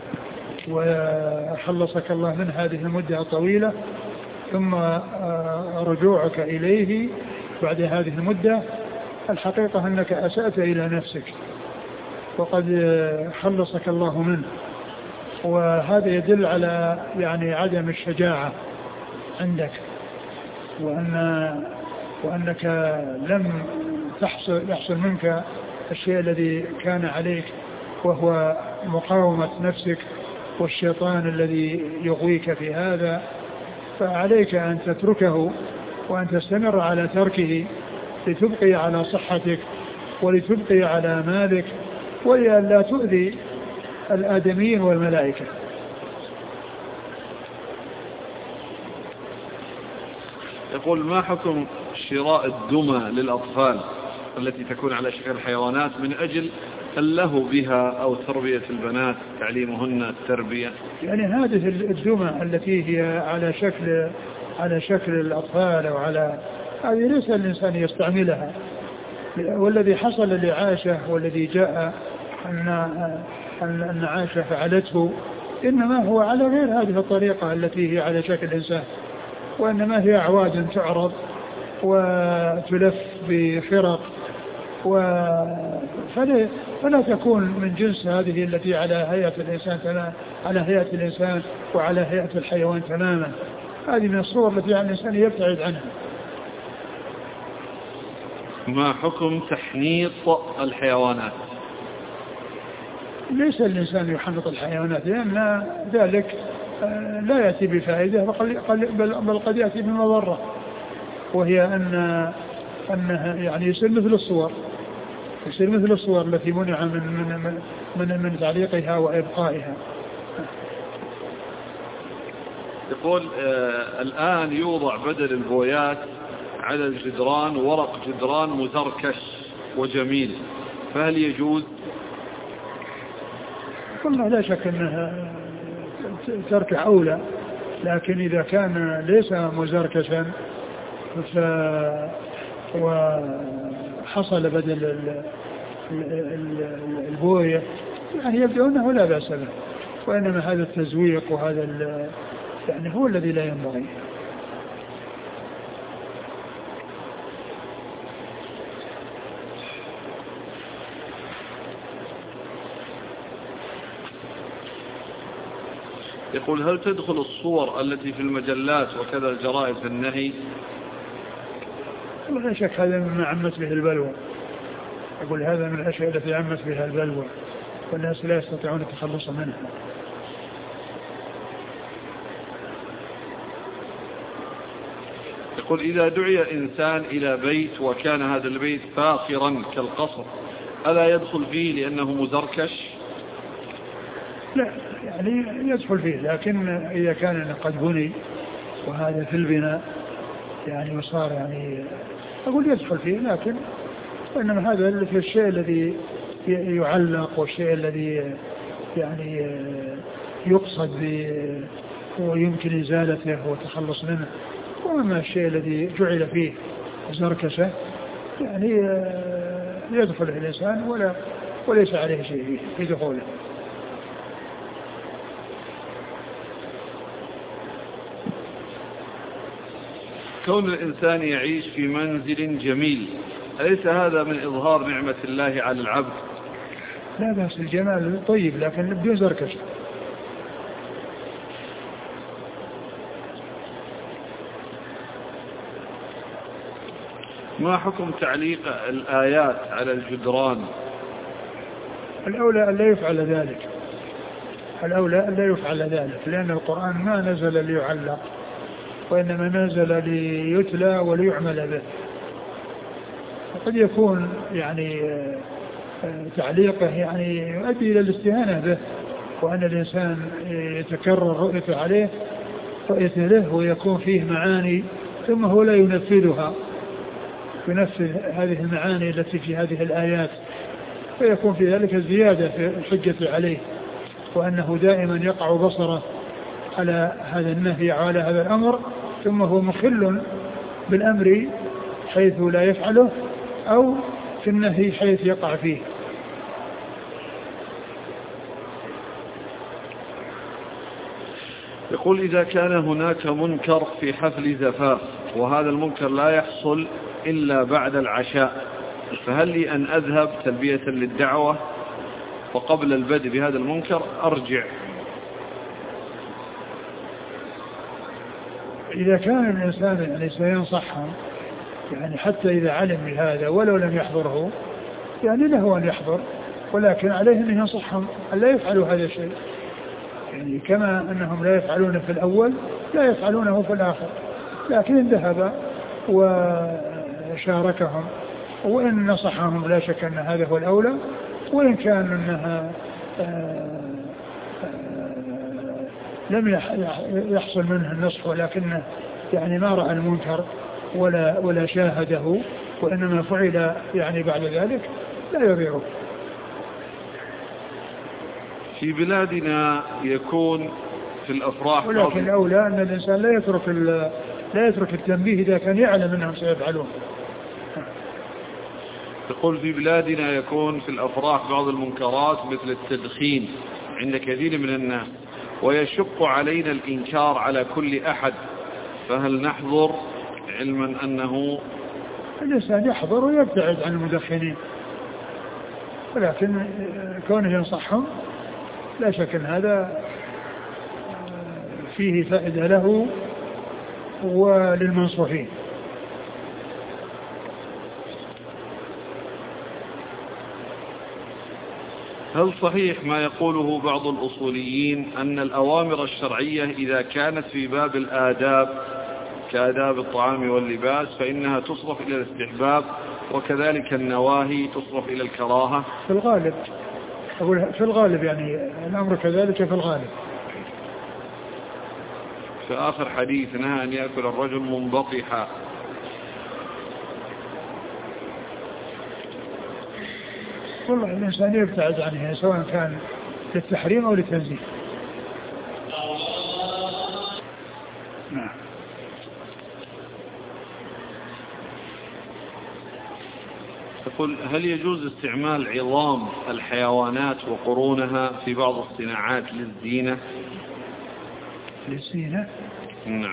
وخلصك الله من هذه المدة الطويلة، ثم رجوعك إليه بعد هذه المدة، الحقيقة أنك أسأت إلى نفسك وقد خلصك الله منه. وهذا يدل على يعني عدم الشجاعة عندك، وأنك لم يحصل منك الشيء الذي كان عليك، وهو مقاومة نفسك والشيطان الذي يغويك في هذا. فعليك أن تتركه وأن تستمر على تركه لتبقي على صحتك ولتبقي على مالك، ولئلا تؤذي الآدميين والملائكة. يقول ما حكم شراء الدمى للأطفال التي تكون على شكل الحيوانات من أجل اللهو بها أو تربية البنات، تعليمهن التربية؟ يعني هذه الدمى التي هي على شكل الأطفال أو على هذه ليس الإنسان يستعملها. والذي حصل لعائشة والذي جاء أن عائشة فعلته إنما هو على غير هذه الطريقة التي هي على شكل إنسان، وإنما هي أعواد تعرض وتلف بفرق، فلا تكون من جنس هذه التي على هيئة الإنسان على هيئة الإنسان وعلى هيئة الحيوان تماما. هذه من الصور التي على الإنسان يبتعد عنها. ما حكم تحنيط الحيوانات؟ ليس الإنسان يحنط الحيوانات، لأن ذلك لا يأتي بفائدة، بل قد يأتي بمضرة، وهي أنها يعني يصير مثل الصور التي منع من تعليقها وإبقائها. يقول الآن يوضع بدل البويات على الجدران ورق جدران مزركش وجميل، فهل يجوز؟ والله لا شك أنها ترك أولى، لكن إذا كان ليس مزركشا وحصل بدل البوية يعني يبدو أنه لا بأس به، وإنما هذا التزويق وهذا يعني هو الذي لا ينبغي. يقول هل تدخل الصور التي في المجلات وكذا الجرائد في النهي؟ لا شك هذا مما عمت به البلوى. أقول هذا من الأشياء التي عمت بها البلوى والناس لا يستطيعون التخلص منها. يقول إذا دعي إنسان إلى بيت وكان هذا البيت فاخرا كالقصر ألا يدخل فيه لأنه مزركش؟ لا يعني يدخل فيه، لكن إذا كان قد بني وهذا في البناء يعني وصار يعني أقول يدخل فيه، لكن وإنما هذا في الشيء الذي يعلق والشيء الذي يعني يقصد ويمكن إزالته والتخلص منه. وأما الشيء الذي جعل فيه زركشة يعني يدخل الإنسان وليس عليه شيء في دخوله. كون الإنسان يعيش في منزل جميل أليس هذا من إظهار نعمة الله على العبد؟ لا بأس، الجمال طيب لكن بدون زركشة. ما حكم تعليق الآيات على الجدران؟ الأولى أن لا يفعل ذلك، الأولى أن لا يفعل ذلك، لأن القرآن ما نزل ليعلق، وإنما نزل ليتلى وليعمل به. وقد يكون يعني تعليقه يعني يؤدي إلى الاستهانة به، وأن الإنسان يتكرر رؤيته عليه رؤيته له ويكون فيه معاني ثم هو لا ينفذها، ينفذ هذه المعاني التي في هذه الآيات، فيكون في ذلك زيادة في الحجة عليه، وأنه دائما يقع بصره على هذا النهي وعلى هذا الأمر، ثم هو مخل بالأمر حيث لا يفعله أو في النهي حيث يقع فيه. يقول إذا كان هناك منكر في حفل زفاف وهذا المنكر لا يحصل إلا بعد العشاء، فهل لي أن أذهب تلبية للدعوة وقبل البدء بهذا المنكر أرجع؟ إذا كان الإنسان يعني سينصحهم يعني حتى إذا علم بهذا ولو لم يحضره يعني له أن يحضر، ولكن عليه أن ينصحهم أن لا يفعلوا هذا الشيء، يعني كما أنهم لا يفعلون في الأول لا يفعلونه في الآخر، لكن إن ذهب وشاركهم وإن نصحهم لا شك أن هذا هو الأولى، وإن كان أنها لم يحصل منه النصح ولكنه يعني ما رأى المنكر ولا شاهده وإنما فعل يعني بعد ذلك لا يضيره. في بلادنا يكون في الأفراح، ولكن الأولى أن الإنسان لا يترك التنبيه إذا كان يعلم أنهم سيفعلون. يقول في بلادنا يكون في الأفراح بعض المنكرات مثل التدخين عند كثير من الناس، ويشق علينا الإنكار على كل أحد، فهل نحضر علما أنه الإنسان يحضر ويبتعد عن المدخنين، ولكن كونه ينصحهم لا شك أن هذا فيه فائدة له وللمنصوحين. هل صحيح ما يقوله بعض الأصوليين أن الأوامر الشرعية إذا كانت في باب الآداب كآداب الطعام واللباس فإنها تصرف إلى الاستحباب، وكذلك النواهي تصرف إلى الكراهة؟ في الغالب أقول في الغالب يعني الأمر كذلك في الغالب. في آخر حديث نهى أن يأكل الرجل منبطحا. والله الإنسان يبتعد عنها سواء كان للتحريم أو للتنزيه. نعم. يقول هل يجوز استعمال عظام الحيوانات وقرونها في بعض الصناعات للزينة؟ للزينة؟ نعم.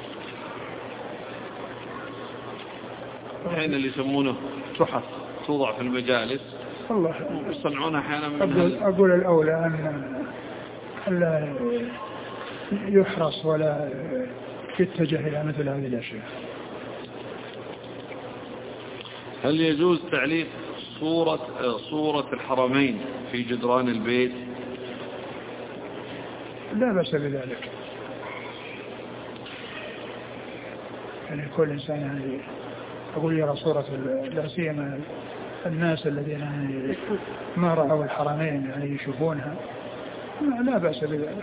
الحين اللي يسمونه تحف توضع في المجالس والله يصنعونها أحيانا من أقول الأولى أن لا يحرص ولا يتجه إلى مثل هذه الأشياء. هل يجوز تعليق صورة الحرمين في جدران البيت؟ لا بأس بذلك، يعني كل إنسان يعني أقول يرى صورة لا سيما الناس الذين يعني ما رأوا الحرمين يعني يشوفونها، لا بأس بذلك.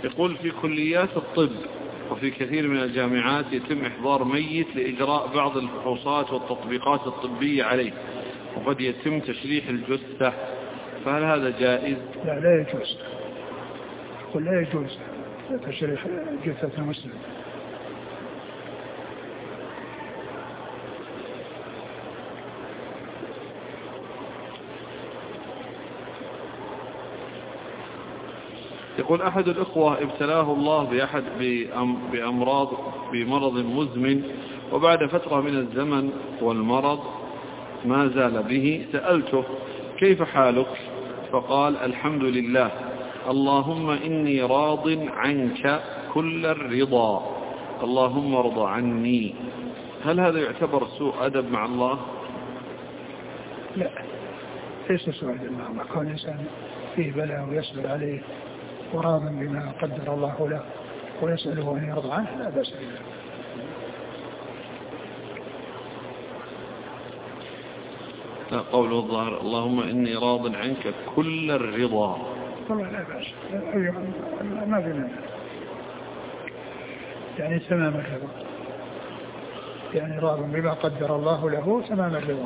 يقول في كليات الطب وفي كثير من الجامعات يتم إحضار ميت لإجراء بعض الفحوصات والتطبيقات الطبية عليه، وقد يتم تشريح الجثة، فهل هذا جائز؟ لا يجوز. قل لا يجوز تشريح جثة المسلم. يقول أحد الأخوة ابتلاه الله بمرض مزمن، وبعد فترة من الزمن والمرض ما زال به، سألته كيف حالك؟ فقال الحمد لله، اللهم إني راض عنك كل الرضا، اللهم ارض عني. هل هذا يعتبر سوء أدب مع الله؟ لا، ليس سوء أدب مع الله. كون الإنسان فيه بلاء ويصبر عليه وراض بما قدر الله له ويسأله أن يرضى عنه لا بأس به. قوله الظاهر اللهم إني راض عنك كل الرضا، والله لا بأس، ما بنا يعني تمام الرضا، يعني راض بما قدر الله له تمام الرضا.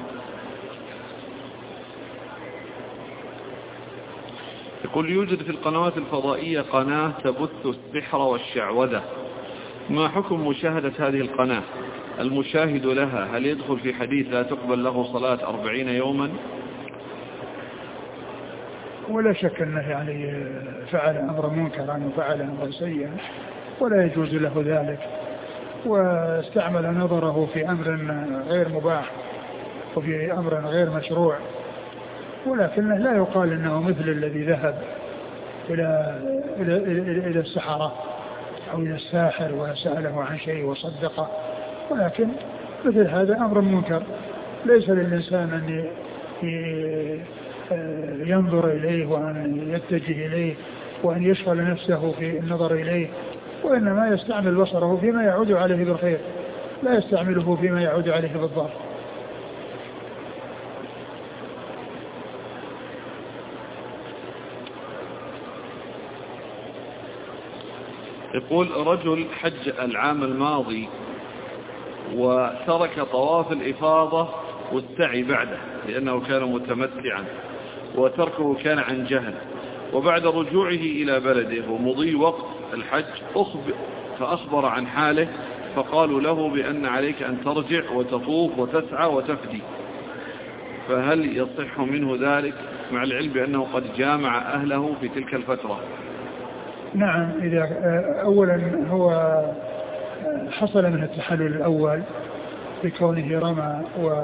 يقول يوجد في القنوات الفضائية قناة تبث السحر والشعوذة، ما حكم مشاهدة هذه القناة؟ المشاهد لها هل يدخل في حديث لا تقبل له صلاة 40 يوما؟ ولا شك أنه يعني فعل أمر منكرا وفعل أمر سيئا ولا يجوز له ذلك، واستعمل نظره في أمر غير مباح وفي أمر غير مشروع، ولكنه لا يقال أنه مثل الذي ذهب إلى السحرة أو إلى الساحر وسأله عن شيء وصدقه، ولكن مثل هذا أمر منكر، ليس للإنسان أن ينظر إليه وأن يتجه إليه وأن يشغل نفسه في النظر إليه، وإنما يستعمل بصره فيما يعود عليه بالخير، لا يستعمله فيما يعود عليه بالضر. يقول رجل حج العام الماضي وترك طواف الإفاضة والسعي بعده لأنه كان متمتعا، وتركه كان عن جهل، وبعد رجوعه إلى بلده ومضي وقت الحج فأخبر عن حاله، فقالوا له بأن عليك أن ترجع وتطوف وتسعى وتفدي، فهل يصح منه ذلك مع العلم بأنه قد جامع أهله في تلك الفترة؟ نعم، إذا أولا هو حصل من التحلل الأول بكونه رمى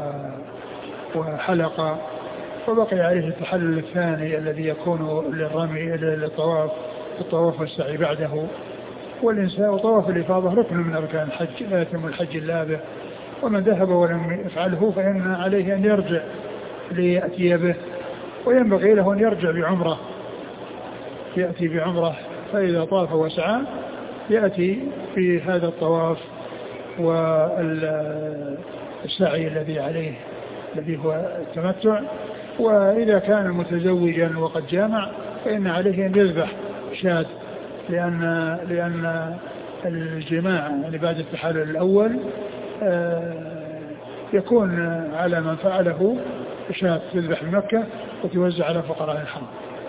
وحلق، وبقي عليه التحلل الثاني الذي يكون للرمي للطواف والسعي بعده، والإنسان وطواف الإفاضة ركن من أركان الحج آثم الحج اللابه، ومن ذهب ولم يفعله فإن عليه أن يرجع ليأتي به، وينبغي له أن يرجع بعمرة، يأتي بعمرة، فإذا طاف وسعى يأتي في هذا الطواف والسعي الذي عليه الذي هو التمتع. وإذا كان متزوجا وقد جامع فإن عليه أن يذبح شاة، لأن الجماع يعني بعد التحلل الأول يكون على من فعله شاة تذبح بمكة وتوزع على فقراء الحرم.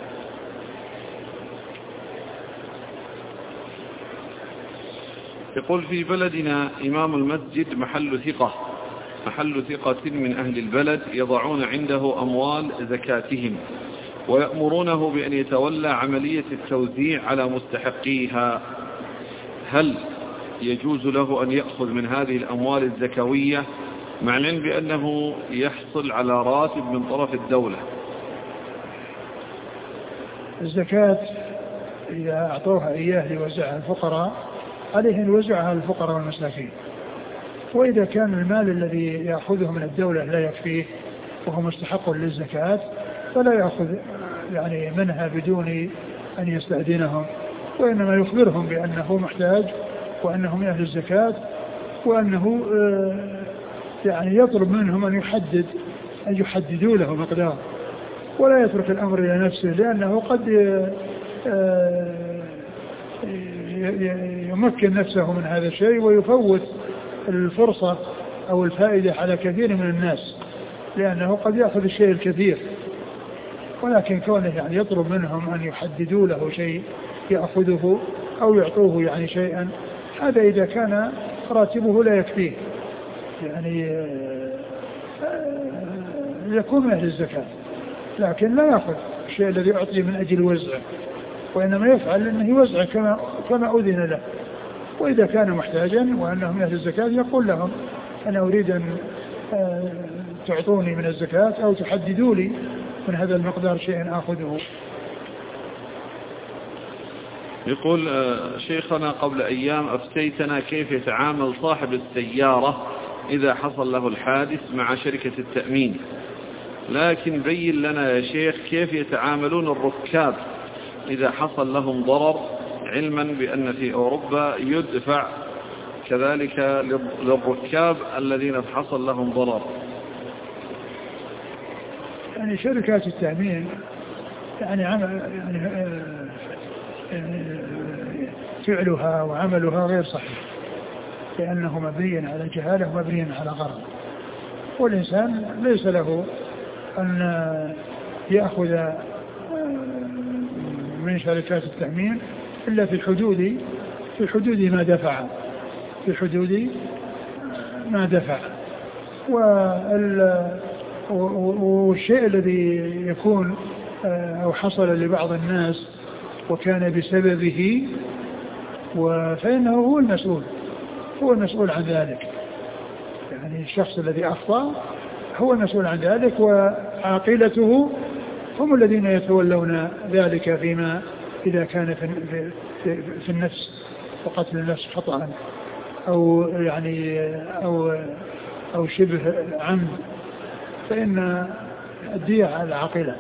يقول في بلدنا إمام المسجد محل ثقة من أهل البلد يضعون عنده أموال زكاتهم ويأمرونه بأن يتولى عملية التوزيع على مستحقيها، هل يجوز له أن يأخذ من هذه الأموال الزكوية مع العلم بأنه يحصل على راتب من طرف الدولة؟ الزكاة إذا أعطوها إياه ليوزعها الفقراء عليه أن يوزعها على الفقراء والمساكين، وإذا كان المال الذي يأخذه من الدولة لا يكفيه وهو مستحق للزكاة فلا يأخذ يعني منها بدون أن يستأذنهم، وإنما يخبرهم بأنه محتاج وأنه من أهل الزكاة، وأنه يعني يطلب منهم أن يحددوا له مقدار، ولا يترك الأمر إلى نفسه، لأنه قد يمكن نفسه من هذا الشيء ويفوت الفرصة أو الفائدة على كثير من الناس، لأنه قد يأخذ الشيء الكثير، ولكن كونه يعني يطلب منهم أن يحددوا له شيء يأخذه أو يعطوه يعني شيئا، هذا إذا كان راتبه لا يكفيه يعني يكون من أهل الزكاة، لكن لا يأخذ الشيء الذي يعطيه من أجل وزعه، وإنما يفعل أنه يوزع كما أذن له. وإذا كان محتاجا وأنه من أهل الزكاة يقول لهم أنا أريد أن تعطوني من الزكاة أو تحددوا لي من هذا المقدار شيئا آخذه. يقول شيخنا قبل أيام أفتيتنا كيف يتعامل صاحب السيارة إذا حصل له الحادث مع شركة التأمين، لكن بين لنا يا شيخ كيف يتعاملون الركاب إذا حصل لهم ضرر، علما بأن في أوروبا يدفع كذلك للركاب الذين حصل لهم ضرر. يعني شركات التأمين يعني فعلها وعملها غير صحيح، لأنه مبني على جهالة ومبني على غرض، والإنسان ليس له أن يأخذ من شركات التأمين إلا في حدود ما دفع والشيء الذي يكون أو حصل لبعض الناس وكان بسببه فإنه هو المسؤول عن ذلك، يعني الشخص الذي أخطأ هو المسؤول عن ذلك، وعاقلته هم الذين يتولون ذلك فيما إذا كان في النفس وقتل النفس خطأ أو يعني أو شبه عمد، فإن الدية على العاقلة.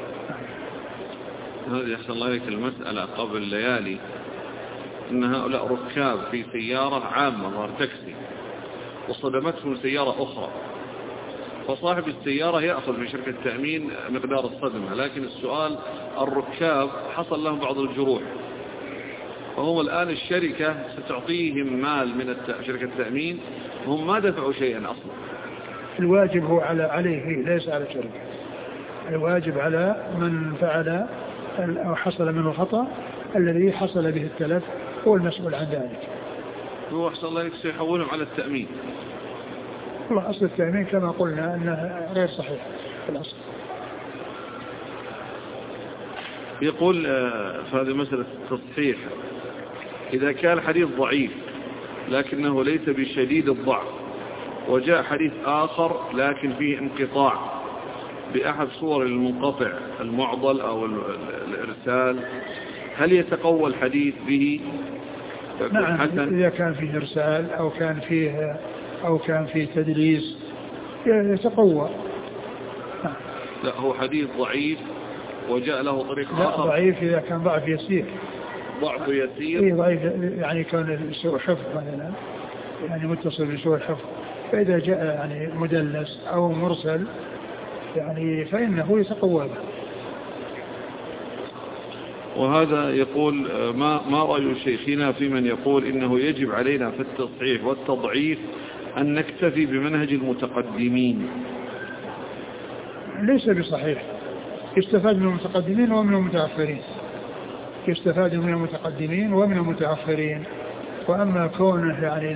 هذه أحسن الله لك المسألة قبل ليالي أن هؤلاء ركاب في سيارة عامة ظهر تاكسي وصدمتهم سيارة أخرى، فصاحب السيارة يأخذ من شركة التأمين مقدار الصدمة، لكن السؤال الركاب حصل لهم بعض الجروح، فهم الآن الشركة ستعطيهم مال من شركة التأمين وهم ما دفعوا شيئا أصلا. الواجب هو عليه ليس على الشركة، الواجب على من فعل أو حصل منه خطأ الذي حصل به التلف هو المسؤول عن ذلك. هو أحسن الله سيحولهم على التأمين. والله أصل التأمين كما قلنا أنه غير صحيح في الأصل. يقول فهذه مسألة التصحيح، إذا كان حديث ضعيف لكنه ليس بشديد الضعف وجاء حديث آخر لكن فيه انقطاع بأحد صور المنقطع المعضل أو الإرسال، هل يتقوى الحديث به؟ نعم، إذا كان فيه إرسال أو كان فيه تدليس يتقوى. لا هو حديث ضعيف وجاء له طريق آخر. ضعيف إذا كان ضعف يسير. ضعف يسير ضعيف يعني كان سوء حفظ مثلا، يعني متصل بسوء الحفظ، فإذا جاء يعني مدلس أو مرسل يعني فإنه يتقوى به. وهذا يقول ما رأي شيخنا في من يقول إنه يجب علينا في التصحيح والتضعيف أن نكتفي بمنهج المتقدمين؟ ليس بصحيح، يستفاد من المتقدمين ومن المتأخرين، يستفاد من المتقدمين ومن المتأخرين. وأما كونه يعني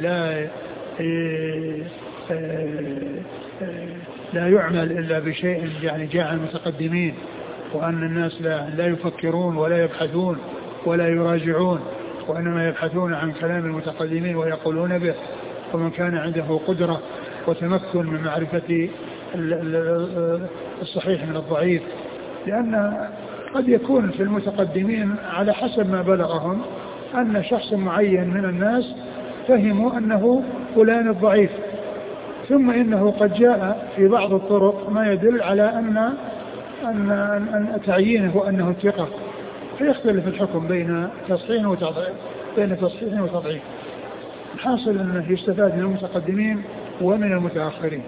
لا يعمل إلا بشيء يعني جاء عن المتقدمين، وأن الناس لا يفكرون ولا يبحثون ولا يراجعون، وإنما يبحثون عن كلام المتقدمين ويقولون به، ومن كان عنده قدرة وتمكن من معرفة الصحيح من الضعيف، لأن قد يكون في المتقدمين على حسب ما بلغهم أن شخص معين من الناس فهموا أنه فلان الضعيف، ثم إنه قد جاء في بعض الطرق ما يدل على أن تعيينه أنه الثقة، فيختلف الحكم بين تصحيح وتضعيف. الحاصل أنه يستفاد من المتقدمين ومن المتأخرين.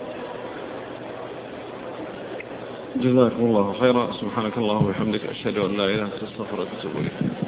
جزاكم الله خيرا. سبحانك اللهم وبحمدك، أشهد أن لا إله إلا أنت، أستغفرك وأتوب إليك.